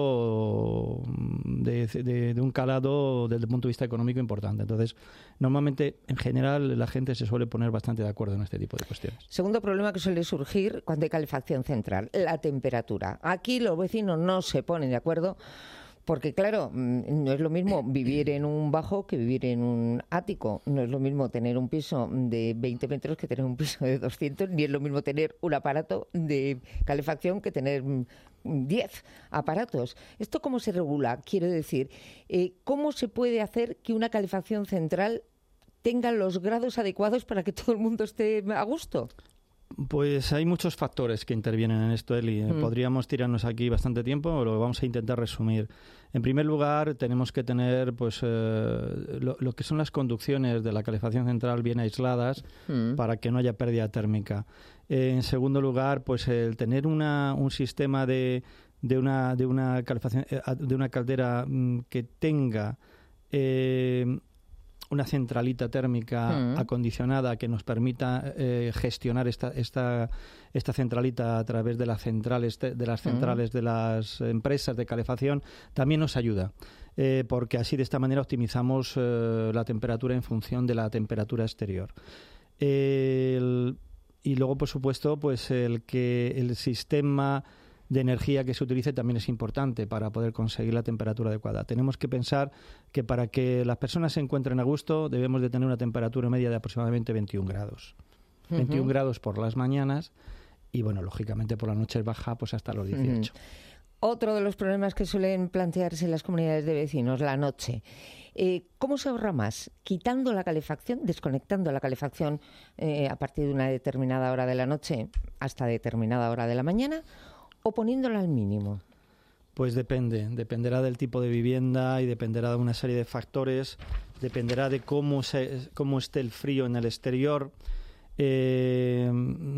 algo de, de, de un calado desde el punto de vista económico importante. Entonces, normalmente, en general, la gente se suele poner bastante de acuerdo en este tipo de cuestiones. Segundo problema que suele surgir cuando hay calefacción central, la temperatura. Aquí los vecinos no se ponen de acuerdo porque, claro, no es lo mismo vivir en un bajo que vivir en un ático. No es lo mismo tener un piso de veinte metros que tener un piso de doscientos, ni es lo mismo tener un aparato de calefacción que tener diez aparatos. ¿Esto cómo se regula? Quiero decir, eh, ¿cómo se puede hacer que una calefacción central tenga los grados adecuados para que todo el mundo esté a gusto? Pues hay muchos factores que intervienen en esto, Eli. Mm. Podríamos tirarnos aquí bastante tiempo, pero lo vamos a intentar resumir. En primer lugar, tenemos que tener pues eh, lo, lo que son las conducciones de la calefacción central bien aisladas mm. para que no haya pérdida térmica. Eh, en segundo lugar, pues el tener una, un sistema de, de una de una calefacción eh, de una caldera mm, que tenga eh, una centralita térmica mm. acondicionada que nos permita eh, gestionar esta, esta, esta centralita a través de las centrales de las centrales mm. de las empresas de calefacción también nos ayuda, eh, porque así de esta manera optimizamos eh, la temperatura en función de la temperatura exterior. Eh, el, y luego, por supuesto, pues el que el sistema de energía que se utilice también es importante para poder conseguir la temperatura adecuada. Tenemos que pensar que para que las personas se encuentren a gusto debemos de tener una temperatura media de aproximadamente veintiún grados. Uh-huh. veintiún grados por las mañanas y, bueno, lógicamente por las noches baja pues hasta los dieciocho. Uh-huh. Otro de los problemas que suelen plantearse en las comunidades de vecinos, la noche. Eh, ¿Cómo se ahorra más? ¿Quitando la calefacción, desconectando la calefacción eh, a partir de una determinada hora de la noche hasta determinada hora de la mañana? ¿O poniéndola al mínimo? Pues depende, dependerá del tipo de vivienda y dependerá de una serie de factores, dependerá de cómo, se, cómo esté el frío en el exterior. Eh,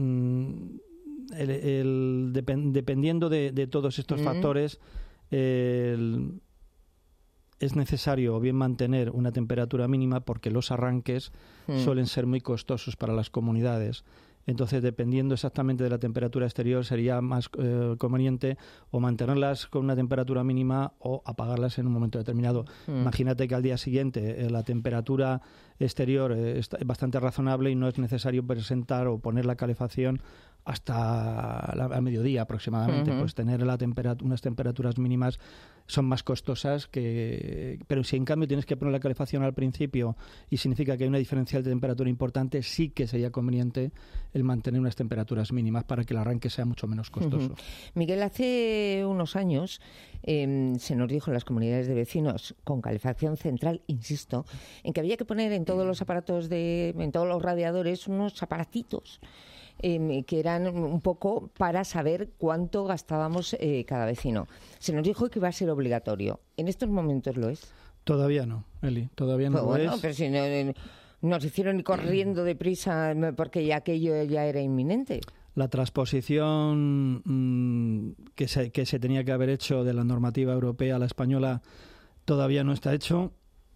el, el, depend, dependiendo de, de todos estos mm. factores, eh, el, es necesario o bien mantener una temperatura mínima porque los arranques mm. suelen ser muy costosos para las comunidades. Entonces, dependiendo exactamente de la temperatura exterior, sería más eh, conveniente o mantenerlas con una temperatura mínima o apagarlas en un momento determinado. Mm. Imagínate que al día siguiente eh, la temperatura exterior eh, está bastante razonable y no es necesario presentar o poner la calefacción hasta la, a mediodía aproximadamente. Uh-huh. Pues tener la temperatura, unas temperaturas mínimas son más costosas que... Pero si en cambio tienes que poner la calefacción al principio y significa que hay una diferencial de temperatura importante, sí que sería conveniente el mantener unas temperaturas mínimas para que el arranque sea mucho menos costoso. Uh-huh. Miguel, hace unos años eh, se nos dijo en las comunidades de vecinos con calefacción central, insisto, en que había que poner en todos los aparatos, de, en todos los radiadores, unos aparatitos eh, que eran un poco para saber cuánto gastábamos eh, cada vecino. Se nos dijo que iba a ser obligatorio. ¿En estos momentos lo es? Todavía no, Eli, todavía no Pero lo bueno, es. pero si no, nos hicieron ir corriendo deprisa porque ya aquello ya era inminente. La transposición mmm, que, se, que se tenía que haber hecho de la normativa europea a la española todavía no está hecho.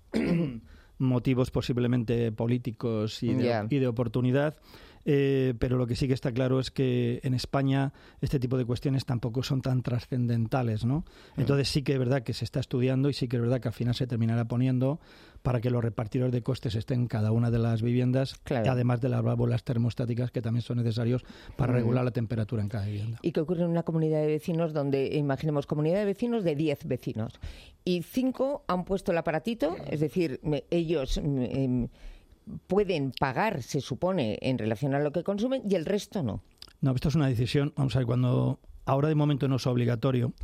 Motivos posiblemente políticos y de, yeah. y de oportunidad. Eh, pero lo que sí que está claro es que en España este tipo de cuestiones tampoco son tan trascendentales, ¿no? Entonces sí que es verdad que se está estudiando y sí que es verdad que al final se terminará poniendo para que los repartidores de costes estén en cada una de las viviendas, claro. además de las válvulas termostáticas que también son necesarios para mm. regular la temperatura en cada vivienda. ¿Y qué ocurre en una comunidad de vecinos donde, imaginemos, comunidad de vecinos de diez vecinos y cinco han puesto el aparatito, es decir, me, ellos... Me, pueden pagar, se supone, en relación a lo que consumen y el resto no? No, esto es una decisión, vamos a ver, cuando ahora de momento no es obligatorio,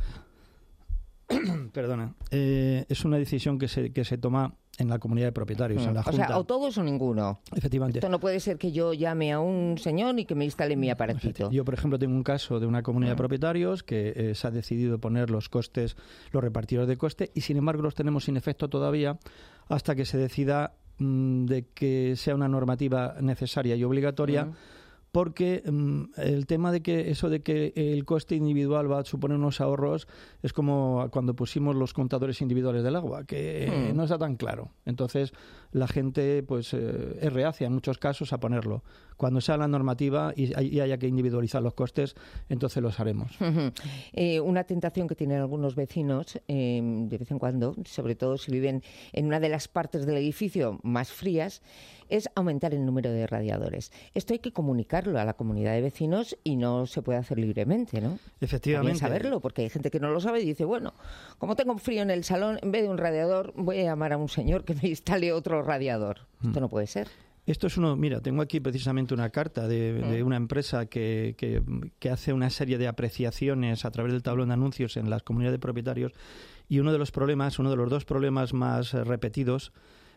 perdona, eh, es una decisión que se, que se toma en la comunidad de propietarios, mm. en la Junta. O sea, o todos o ninguno. Efectivamente. Esto no puede ser que yo llame a un señor y que me instale mi aparatito. Yo, por ejemplo, tengo un caso de una comunidad mm. de propietarios que eh, se ha decidido poner los costes, los repartidores de coste, y sin embargo los tenemos sin efecto todavía hasta que se decida de que sea una normativa necesaria y obligatoria, uh-huh. porque um, el tema de que eso de que el coste individual va a suponer unos ahorros es como cuando pusimos los contadores individuales del agua, que uh-huh. no está tan claro. Entonces la gente pues eh, es reacia en muchos casos a ponerlo. Cuando sea la normativa y, y haya que individualizar los costes, entonces los haremos. Uh-huh. Eh, una tentación que tienen algunos vecinos eh, de vez en cuando, sobre todo si viven en una de las partes del edificio más frías, es aumentar el número de radiadores. Esto hay que comunicarlo a la comunidad de vecinos y no se puede hacer libremente, ¿no? Efectivamente. También saberlo, porque hay gente que no lo sabe y dice, bueno, como tengo frío en el salón, en vez de un radiador, voy a llamar a un señor que me instale otro radiador. Mm. Esto no puede ser. Esto es uno, mira, tengo aquí precisamente una carta de, de una empresa que, que, que hace una serie de apreciaciones a través del tablón de anuncios en las comunidades de propietarios, y uno de los problemas, uno de los dos problemas más eh, repetidos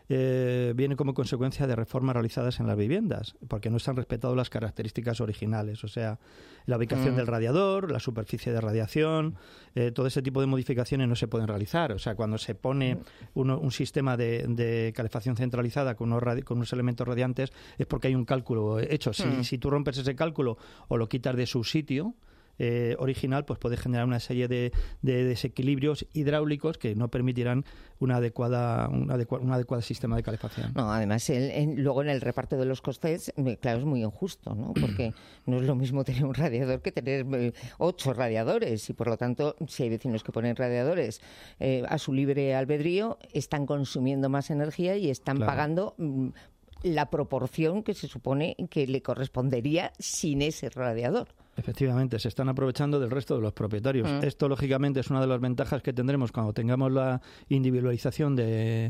Eh, viene como consecuencia de reformas realizadas en las viviendas, porque no se han respetado las características originales, o sea, la ubicación mm. del radiador, la superficie de radiación, eh, todo ese tipo de modificaciones no se pueden realizar. O sea, cuando se pone uno, un sistema de, de calefacción centralizada con unos, radi- con unos elementos radiantes, es porque hay un cálculo hecho. Si, mm. si tú rompes ese cálculo o lo quitas de su sitio Eh, original, pues puede generar una serie de, de desequilibrios hidráulicos que no permitirán una adecuada un, adecua, un adecuado sistema de calefacción. No, además, el, en, luego en el reparto de los costes, claro, es muy injusto, ¿no? Porque no es lo mismo tener un radiador que tener eh, ocho radiadores, y por lo tanto, si hay vecinos que ponen radiadores eh, a su libre albedrío, están consumiendo más energía y están claro. pagando mm, la proporción que se supone que le correspondería sin ese radiador. Efectivamente, se están aprovechando del resto de los propietarios. Mm. Esto, lógicamente, es una de las ventajas que tendremos cuando tengamos la individualización de,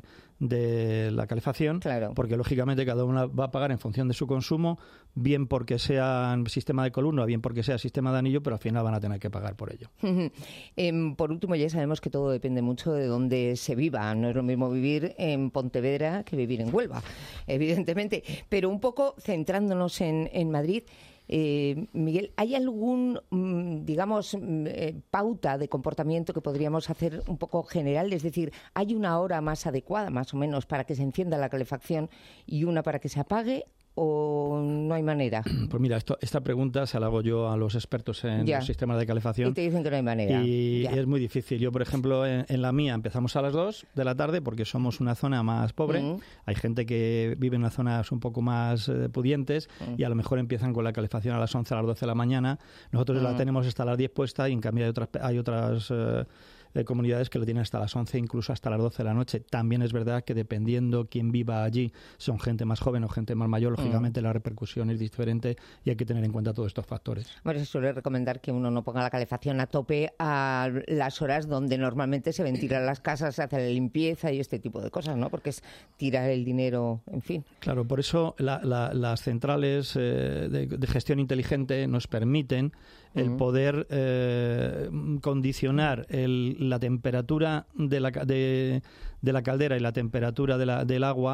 de la calefacción, claro. porque, lógicamente, cada uno va a pagar en función de su consumo, bien porque sea sistema de columna, bien porque sea sistema de anillo, pero al final van a tener que pagar por ello. eh, por último, ya sabemos que todo depende mucho de dónde se viva. No es lo mismo vivir en Pontevedra que vivir en Huelva, evidentemente. Pero un poco centrándonos en, en Madrid, Eh, Miguel, ¿hay algún, digamos, eh, pauta de comportamiento que podríamos hacer un poco general? Es decir, ¿hay una hora más adecuada, más o menos, para que se encienda la calefacción y una para que se apague? ¿O no hay manera? Pues mira, esto, esta pregunta se la hago yo a los expertos en ya. los sistemas de calefacción. Y te dicen que no hay manera. Y ya. es muy difícil. Yo, por ejemplo, en, en la mía empezamos a las dos de la tarde porque somos una zona más pobre. Mm. Hay gente que vive en las zonas un poco más eh, pudientes mm. y a lo mejor empiezan con la calefacción a las once, a las doce de la mañana. Nosotros mm. la tenemos hasta las diez puesta, y en cambio hay otras... Hay otras eh, de comunidades que lo tienen hasta las once, incluso hasta las doce de la noche. También es verdad que dependiendo quién viva allí, son gente más joven o gente más mayor, lógicamente mm. la repercusión es diferente y hay que tener en cuenta todos estos factores. Bueno, se suele recomendar que uno no ponga la calefacción a tope a las horas donde normalmente se ventilan las casas, se hace la limpieza y este tipo de cosas, ¿no? Porque es tirar el dinero, en fin. Claro, por eso la, la, las centrales eh, de, de gestión inteligente nos permiten el mm. poder eh, condicionar el la temperatura de la, de, de la caldera y la temperatura de la, del agua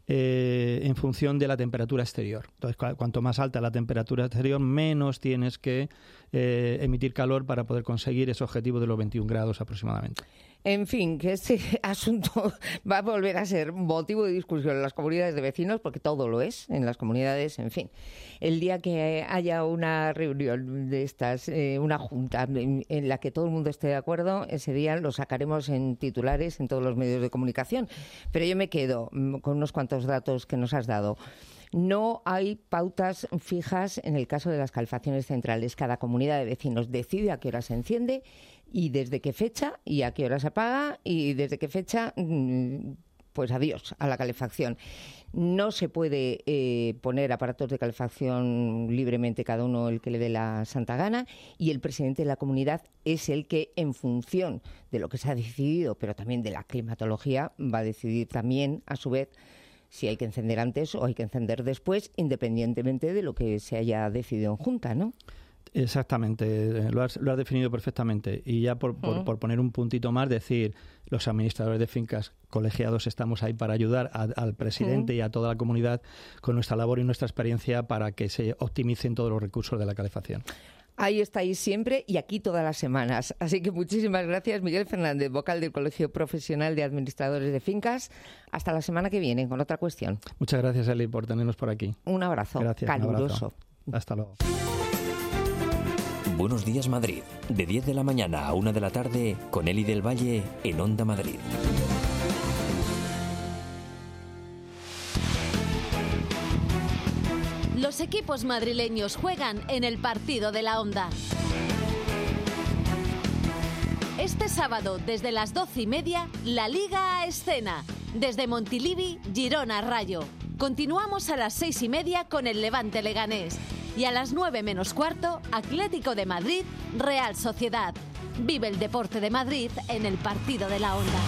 eh, en función de la temperatura exterior. Entonces, cu- cuanto más alta la temperatura exterior, menos tienes que eh, emitir calor para poder conseguir ese objetivo de los veintiún grados aproximadamente. En fin, que este asunto va a volver a ser motivo de discusión en las comunidades de vecinos, porque todo lo es en las comunidades, en fin. El día que haya una reunión de estas, eh, una junta en, en la que todo el mundo esté de acuerdo, ese día lo sacaremos en titulares en todos los medios de comunicación. Pero yo me quedo mm, con unos cuantos datos que nos has dado. No hay pautas fijas en el caso de las calefacciones centrales. Cada comunidad de vecinos decide a qué hora se enciende y desde qué fecha y a qué hora se apaga y desde qué fecha, pues adiós a la calefacción. No se puede eh, poner aparatos de calefacción libremente, cada uno el que le dé la santa gana, y el presidente de la comunidad es el que, en función de lo que se ha decidido, pero también de la climatología, va a decidir también, a su vez, si hay que encender antes o hay que encender después, independientemente de lo que se haya decidido en junta, ¿no? Exactamente, lo has, lo has definido perfectamente. Y ya por, por, Mm. por poner un puntito más, decir, los administradores de fincas colegiados estamos ahí para ayudar a- al presidente Mm. y a toda la comunidad con nuestra labor y nuestra experiencia para que se optimicen todos los recursos de la calefacción. Ahí estáis siempre y aquí todas las semanas. Así que muchísimas gracias, Miguel Fernández, vocal del Colegio Profesional de Administradores de Fincas. Hasta la semana que viene con otra cuestión. Muchas gracias, Eli, por tenernos por aquí. Un abrazo Gracias, un caluroso. abrazo. Hasta luego. Buenos días Madrid, de diez de la mañana a una de la tarde, con Eli del Valle en Onda Madrid. Los equipos madrileños juegan en el partido de la Onda. Este sábado, desde las doce y media, la Liga a escena. Desde Montilivi, Girona Rayo. Continuamos a las seis y media con el Levante Leganés. Y a las nueve menos cuarto, Atlético de Madrid, Real Sociedad. Vive el deporte de Madrid en el partido de la Onda.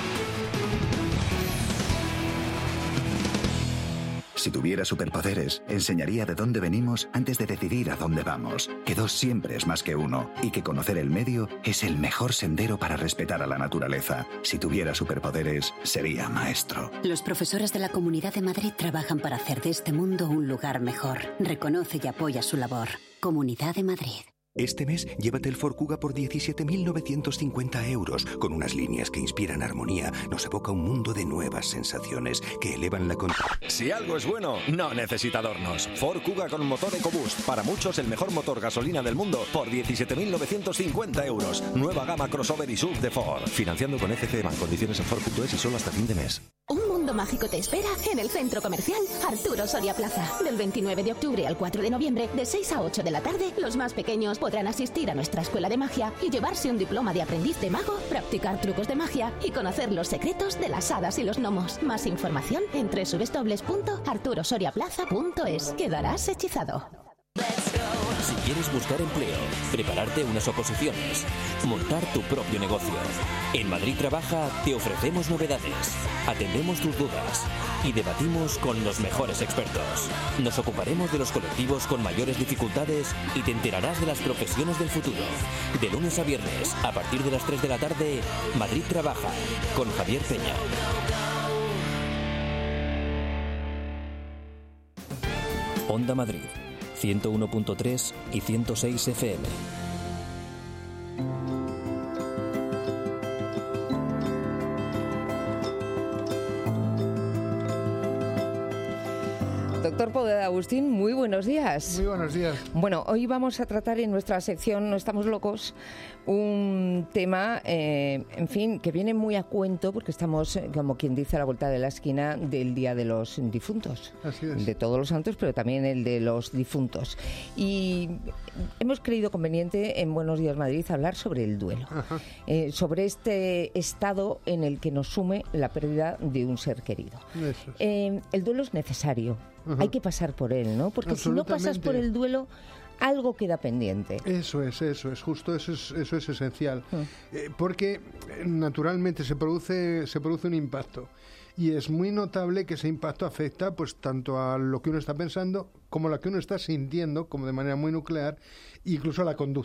Si tuviera superpoderes, enseñaría de dónde venimos antes de decidir a dónde vamos. Que dos siempre es más que uno y que conocer el medio es el mejor sendero para respetar a la naturaleza. Si tuviera superpoderes, sería maestro. Los profesores de la Comunidad de Madrid trabajan para hacer de este mundo un lugar mejor. Reconoce y apoya su labor. Comunidad de Madrid. Este mes, llévate el Ford Kuga por diecisiete mil novecientos cincuenta euros. Con unas líneas que inspiran armonía, nos evoca un mundo de nuevas sensaciones que elevan la... Con... Si algo es bueno, no necesita adornos. Ford Kuga con motor EcoBoost. Para muchos, el mejor motor gasolina del mundo por diecisiete mil novecientos cincuenta euros. Nueva gama crossover y sub de Ford. Financiando con F C M. Condiciones en Ford punto es y solo hasta fin de mes. Un mundo mágico te espera en el centro comercial Arturo Soria Plaza. Del veintinueve de octubre al cuatro de noviembre, de seis a ocho de la tarde, los más pequeños podrán asistir a nuestra escuela de magia y llevarse un diploma de aprendiz de mago, practicar trucos de magia y conocer los secretos de las hadas y los gnomos. Más información en doble u doble u doble u punto arturo soria plaza punto es. Quedarás hechizado. Si quieres buscar empleo, prepararte unas oposiciones, montar tu propio negocio. En Madrid Trabaja te ofrecemos novedades, atendemos tus dudas y debatimos con los mejores expertos. Nos ocuparemos de los colectivos con mayores dificultades y te enterarás de las profesiones del futuro. De lunes a viernes, a partir de las tres de la tarde, Madrid Trabaja, con Javier Peña. Onda Madrid, ciento uno punto tres y ciento seis F M. Doctor Poveda Agustín, muy buenos días. Muy buenos días. Bueno, hoy vamos a tratar en nuestra sección No estamos locos un tema, eh, en fin, que viene muy a cuento porque estamos, eh, como quien dice, a la vuelta de la esquina del Día de los Difuntos. Así es. El de todos los santos, pero también el de los difuntos. Y hemos creído conveniente en Buenos Días Madrid hablar sobre el duelo, eh, sobre este estado en el que nos sume la pérdida de un ser querido. Eso es. Eh, el duelo es necesario. Ajá. Hay que pasar por él, ¿no? Porque si no pasas por el duelo, algo queda pendiente. Eso es, eso es, justo eso es, eso es esencial. Eh, porque eh, naturalmente se produce, se produce un impacto. Y es muy notable que ese impacto afecta pues tanto a lo que uno está pensando como a lo que uno está sintiendo, como de manera muy nuclear, incluso a la conducta.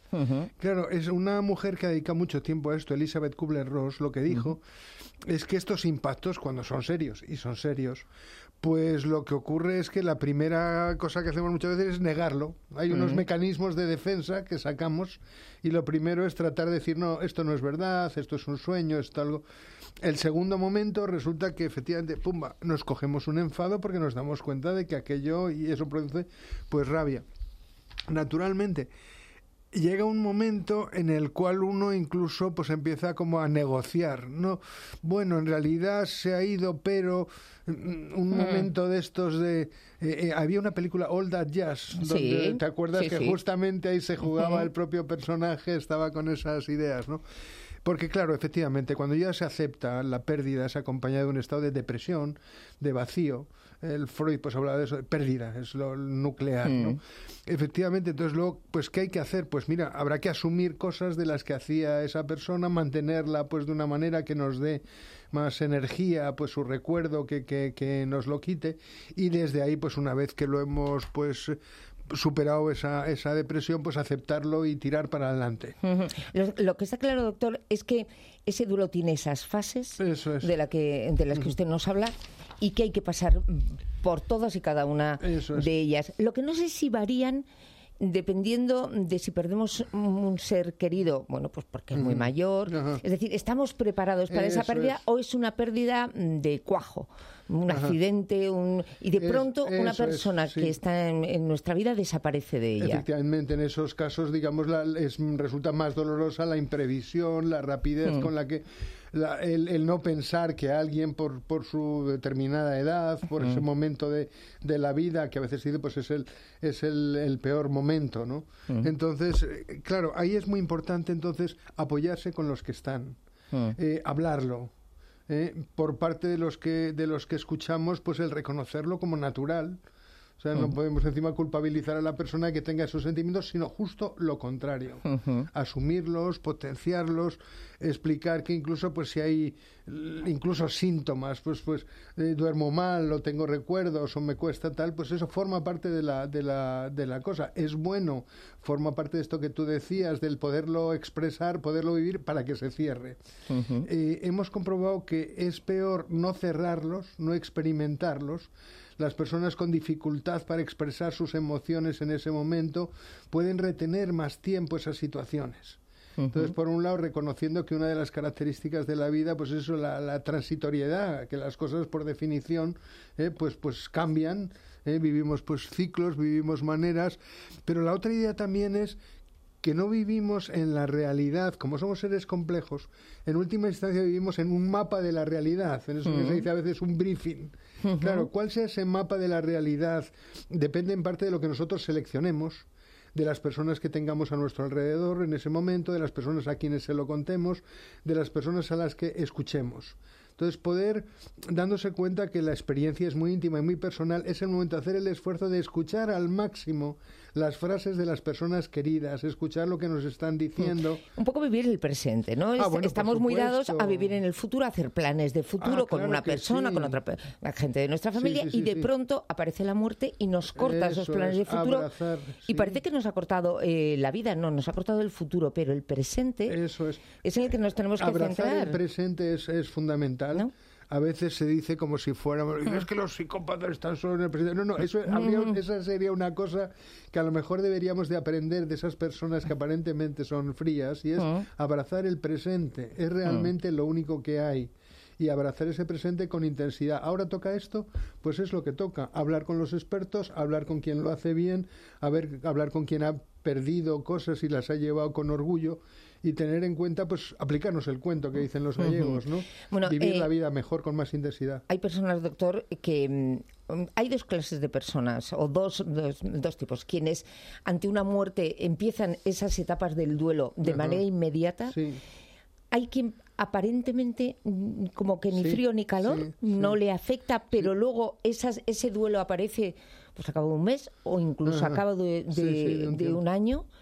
Uh-huh. Claro, es una mujer que dedica mucho tiempo a esto, Elizabeth Kubler-Ross, lo que dijo uh-huh. es que estos impactos, cuando son serios, y son serios, pues lo que ocurre es que la primera cosa que hacemos muchas veces es negarlo. Hay unos uh-huh. mecanismos de defensa que sacamos y lo primero es tratar de decir, no, esto no es verdad, esto es un sueño, esto algo... El segundo momento resulta que efectivamente, pumba, nos cogemos un enfado porque nos damos cuenta de que aquello, y eso produce pues rabia. Naturalmente, llega un momento en el cual uno incluso pues empieza como a negociar, ¿no? Bueno, en realidad se ha ido, pero un mm. momento de estos de... Eh, eh, había una película, All That Jazz, donde, sí, ¿te acuerdas? Sí, que sí. justamente ahí se jugaba uh-huh. el propio personaje, estaba con esas ideas, ¿no? Porque claro, efectivamente, cuando ya se acepta la pérdida es acompañada de un estado de depresión, de vacío. El Freud pues hablaba de eso, de pérdida, es lo nuclear, mm. ¿no? Efectivamente, entonces luego, pues ¿qué hay que hacer? Pues mira, habrá que asumir cosas de las que hacía esa persona, mantenerla pues de una manera que nos dé más energía, pues su recuerdo, que, que, que nos lo quite, y desde ahí, pues una vez que lo hemos pues superado esa, esa depresión, pues aceptarlo y tirar para adelante. Uh-huh. Lo, lo que está claro, doctor, es que ese duelo tiene esas fases Eso es. de, la que, de las que usted nos habla y que hay que pasar por todas y cada una Eso es. de ellas. Lo que no sé si varían dependiendo de si perdemos un ser querido, bueno, pues porque es muy uh-huh. mayor, uh-huh. es decir, ¿estamos preparados para Eso esa pérdida es. o es una pérdida de cuajo? Un Ajá. accidente, un... y de pronto es, una persona es, sí. que está en, en nuestra vida desaparece de ella. Efectivamente, en esos casos, digamos, la, es, resulta más dolorosa la imprevisión, la rapidez mm. con la que... La, el, el no pensar que alguien por, por su determinada edad, por mm. ese momento de, de la vida, que a veces dice, pues es el, es el, el peor momento, ¿no? Mm. Entonces, claro, ahí es muy importante entonces apoyarse con los que están, mm. eh, hablarlo. Eh, por parte de los que de los que escuchamos, pues el reconocerlo como natural. O sea, uh-huh. no podemos encima culpabilizar a la persona que tenga esos sentimientos, sino justo lo contrario. Uh-huh. Asumirlos, potenciarlos, explicar que incluso pues si hay incluso síntomas, pues pues eh, duermo mal, o tengo recuerdos, o me cuesta tal, pues eso forma parte de la, de la, de la cosa. Es bueno, forma parte de esto que tú decías, del poderlo expresar, poderlo vivir para que se cierre. Uh-huh. Eh, hemos comprobado que es peor no cerrarlos, no experimentarlos. Las personas con dificultad para expresar sus emociones en ese momento pueden retener más tiempo esas situaciones. Uh-huh. Entonces, por un lado, reconociendo que una de las características de la vida, pues eso, la, la transitoriedad, que las cosas por definición, eh, pues, pues cambian, eh, vivimos pues ciclos, vivimos maneras, pero la otra idea también es que no vivimos en la realidad, como somos seres complejos, en última instancia vivimos en un mapa de la realidad, en eso uh-huh. que se dice a veces un briefing. Uh-huh. Claro, cuál sea ese mapa de la realidad depende en parte de lo que nosotros seleccionemos, de las personas que tengamos a nuestro alrededor en ese momento, de las personas a quienes se lo contemos, de las personas a las que escuchemos. Entonces, poder, dándose cuenta que la experiencia es muy íntima y muy personal, es el momento de hacer el esfuerzo de escuchar al máximo las frases de las personas queridas, escuchar lo que nos están diciendo. Un poco vivir el presente, ¿no? Ah, bueno, Estamos muy dados a vivir en el futuro, a hacer planes de futuro ah, con claro una persona, sí. con otra la gente de nuestra familia, sí, sí, sí, y de sí. pronto aparece la muerte y nos corta Eso esos planes es, de futuro. abrazar, y sí. parece que nos ha cortado eh, la vida, no, nos ha cortado el futuro, pero el presente Eso es. es en el que nos tenemos que Abrazar centrar. el presente es, es fundamental. ¿No? A veces se dice como si fuéramos, es que los psicópatas están solo en el presente. No, no, eso habría, esa sería una cosa que a lo mejor deberíamos de aprender de esas personas que aparentemente son frías, y es abrazar el presente. Es realmente lo único que hay. Y abrazar ese presente con intensidad. Ahora toca esto, pues es lo que toca. Hablar con los expertos, hablar con quien lo hace bien, a ver, hablar con quien ha perdido cosas y las ha llevado con orgullo, y tener en cuenta, pues, aplicarnos el cuento que dicen los gallegos, ¿no? Bueno, vivir eh, la vida mejor, con más intensidad. Hay personas, doctor, que... Um, hay dos clases de personas, o dos, dos, dos tipos, quienes ante una muerte empiezan esas etapas del duelo de Ajá. manera inmediata. Sí. Hay quien aparentemente como que ni sí, frío ni calor, sí, no sí. le afecta, pero sí. luego esas, ese duelo aparece pues a cabo de un mes o incluso Ajá. a cabo de, de, sí, sí, de, un, de un año.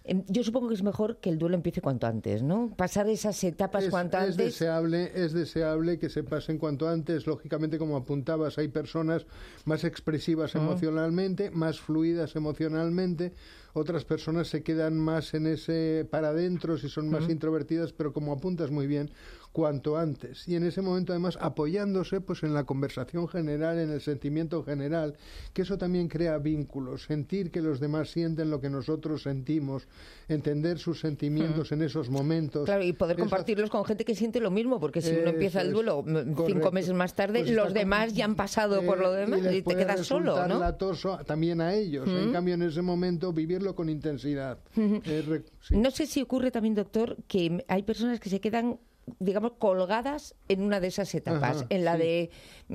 Yo supongo que es mejor que el duelo empiece cuanto antes, ¿no? Pasar esas etapas es, cuanto es antes. Deseable, es deseable que se pasen cuanto antes. Lógicamente, como apuntabas, hay personas más expresivas uh-huh. emocionalmente, más fluidas emocionalmente. Otras personas se quedan más en ese para adentro, si son más uh-huh. introvertidas, pero como apuntas muy bien, cuanto antes. Y en ese momento, además, apoyándose pues en la conversación general, en el sentimiento general, que eso también crea vínculos. Sentir que los demás sienten lo que nosotros sentimos, entender sus sentimientos uh-huh. en esos momentos. Claro, y poder Esa... compartirlos con gente que siente lo mismo, porque si Eso uno empieza el duelo es, cinco correcto. meses más tarde, pues los demás con... ya han pasado eh, por lo demás y, y te quedas solo, ¿no? Latoso también a ellos. Uh-huh. En cambio, en ese momento, vivirlo con intensidad. Uh-huh. Eh, re... sí. No sé si ocurre también, doctor, que hay personas que se quedan, digamos, colgadas en una de esas etapas, Ajá, en la sí. de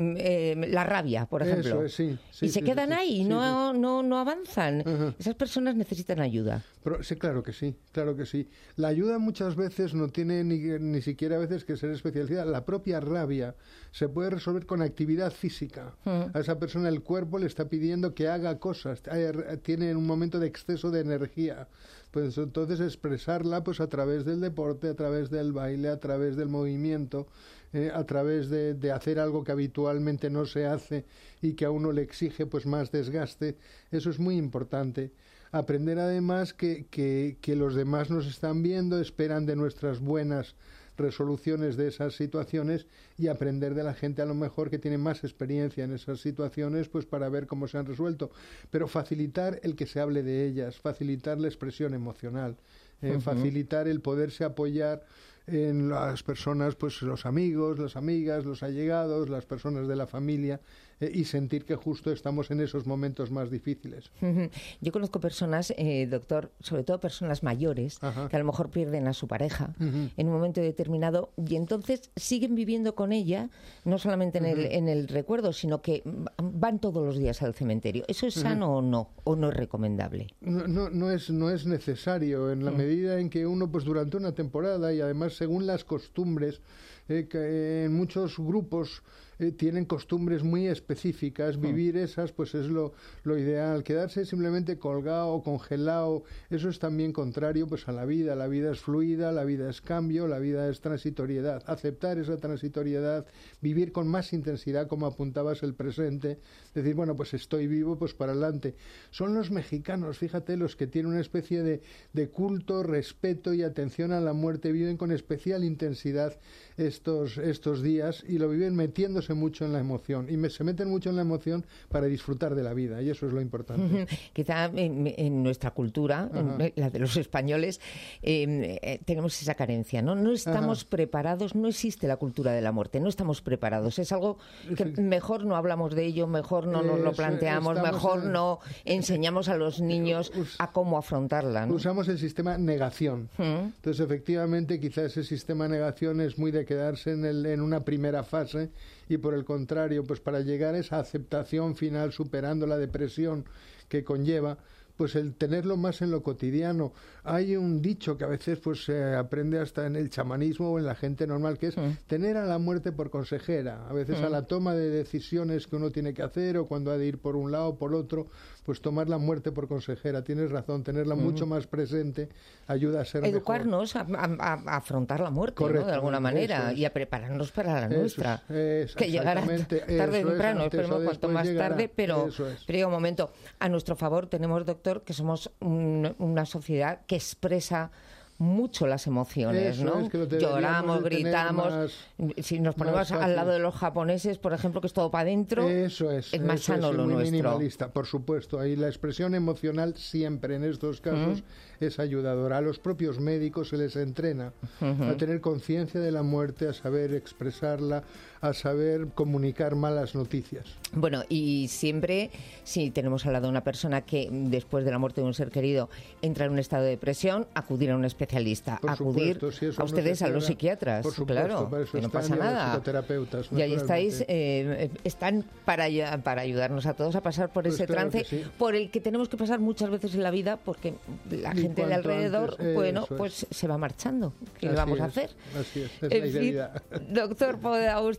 eh, la rabia, por ejemplo. Eso es, sí, sí, y se sí, quedan sí, ahí, sí, no, sí. no, no avanzan. Ajá. Esas personas necesitan ayuda. Pero, sí, claro que sí, claro que sí. La ayuda muchas veces no tiene ni, ni siquiera a veces que ser especialidad. La propia rabia se puede resolver con actividad física. Uh-huh. A esa persona el cuerpo le está pidiendo que haga cosas, tiene un momento de exceso de energía. Pues entonces expresarla pues a través del deporte, a través del baile, a través del movimiento, eh, a través de, de hacer algo que habitualmente no se hace y que a uno le exige pues más desgaste. Eso es muy importante. Aprender además que, que, que los demás nos están viendo, esperan de nuestras buenas resoluciones de esas situaciones y aprender de la gente a lo mejor que tiene más experiencia en esas situaciones pues para ver cómo se han resuelto, pero facilitar el que se hable de ellas, facilitar la expresión emocional, eh, uh-huh. facilitar el poderse apoyar en las personas, pues los amigos, las amigas, los allegados, las personas de la familia, eh, y sentir que justo estamos en esos momentos más difíciles. Yo conozco personas, eh, doctor, sobre todo personas mayores, Ajá. que a lo mejor pierden a su pareja uh-huh. en un momento determinado y entonces siguen viviendo con ella, no solamente en, uh-huh. el, en el recuerdo, sino que van todos los días al cementerio. ¿Eso es sano uh-huh. o no? ¿O no es recomendable? No, no, no, es, no es necesario en la uh-huh. medida en que uno, pues durante una temporada y además según las costumbres, eh, que en muchos grupos eh, tienen costumbres muy específicas, uh-huh. vivir esas pues es lo, lo ideal. Quedarse simplemente colgado o congelado, eso es también contrario pues a la vida. La vida es fluida, la vida es cambio, la vida es transitoriedad. Aceptar esa transitoriedad, vivir con más intensidad, como apuntabas, el presente, decir, bueno, pues estoy vivo, pues para adelante. Son los mexicanos, fíjate, los que tienen una especie de, de culto, respeto y atención a la muerte, viven con especial intensidad estos, estos días y lo viven metiéndose mucho en la emoción y me, se meten mucho en la emoción para disfrutar de la vida y eso es lo importante. Quizá en, en nuestra cultura, en la de los españoles, eh, eh, tenemos esa carencia, ¿no? No estamos Ajá. preparados, no existe la cultura de la muerte, no estamos preparados. Es algo que mejor no hablamos de ello, mejor no nos lo planteamos, Estamos mejor en... no enseñamos a los niños a cómo afrontarla, ¿no? Usamos el sistema negación. ¿Mm? Entonces, efectivamente, quizá ese sistema negación es muy de quedarse en, el, en una primera fase y, por el contrario, pues para llegar a esa aceptación final, superando la depresión que conlleva, pues el tenerlo más en lo cotidiano. Hay un dicho que a veces pues se aprende hasta en el chamanismo o en la gente normal, que es mm. tener a la muerte por consejera. A veces mm. a la toma de decisiones que uno tiene que hacer o cuando ha de ir por un lado o por otro, pues tomar la muerte por consejera. Tienes razón, tenerla mm. mucho más presente ayuda a ser Educarnos mejor. A, a, a afrontar la muerte, Correcto, ¿no? De alguna manera, es. y a prepararnos para la eso nuestra. Es, es, que llegará tarde o temprano, esperemos cuanto más llegará. tarde, pero, es. pero llega un momento. A nuestro favor tenemos, doctor, que somos un, una sociedad que expresa mucho las emociones, Eso ¿no? es que lo Lloramos, de gritamos. Más, si nos ponemos al lado de los japoneses, por ejemplo, que es todo para adentro, eso es, es más eso sano es, lo muy nuestro. Minimalista, por supuesto. Ahí la expresión emocional siempre en estos casos ¿Mm? es ayudadora. A los propios médicos se les entrena uh-huh. a tener conciencia de la muerte, a saber expresarla, a saber comunicar malas noticias. Bueno, y siempre, si tenemos al lado una persona que después de la muerte de un ser querido entra en un estado de depresión, acudir a un especialista, por acudir supuesto, si a ustedes, no a los psiquiatras, por supuesto, claro, para eso que no están pasa nada. Los psicoterapeutas, y ahí estáis, eh, están para, para ayudarnos a todos a pasar por pues ese claro trance, sí. por el que tenemos que pasar muchas veces en la vida, porque la y gente de alrededor, antes, bueno, es. pues se va marchando. ¿Qué Así le vamos es, a hacer? Así es, es en la fin, idea. doctor Pau de Agustí,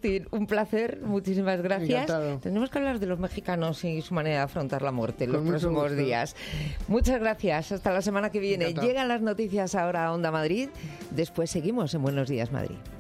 fin, un placer, muchísimas gracias. Encantado. Tenemos que hablar de los mexicanos y su manera de afrontar la muerte en los Con mucho próximos gusto. días. Muchas gracias, hasta la semana que viene. Encantado. Llegan las noticias ahora a Onda Madrid, después seguimos en Buenos Días Madrid.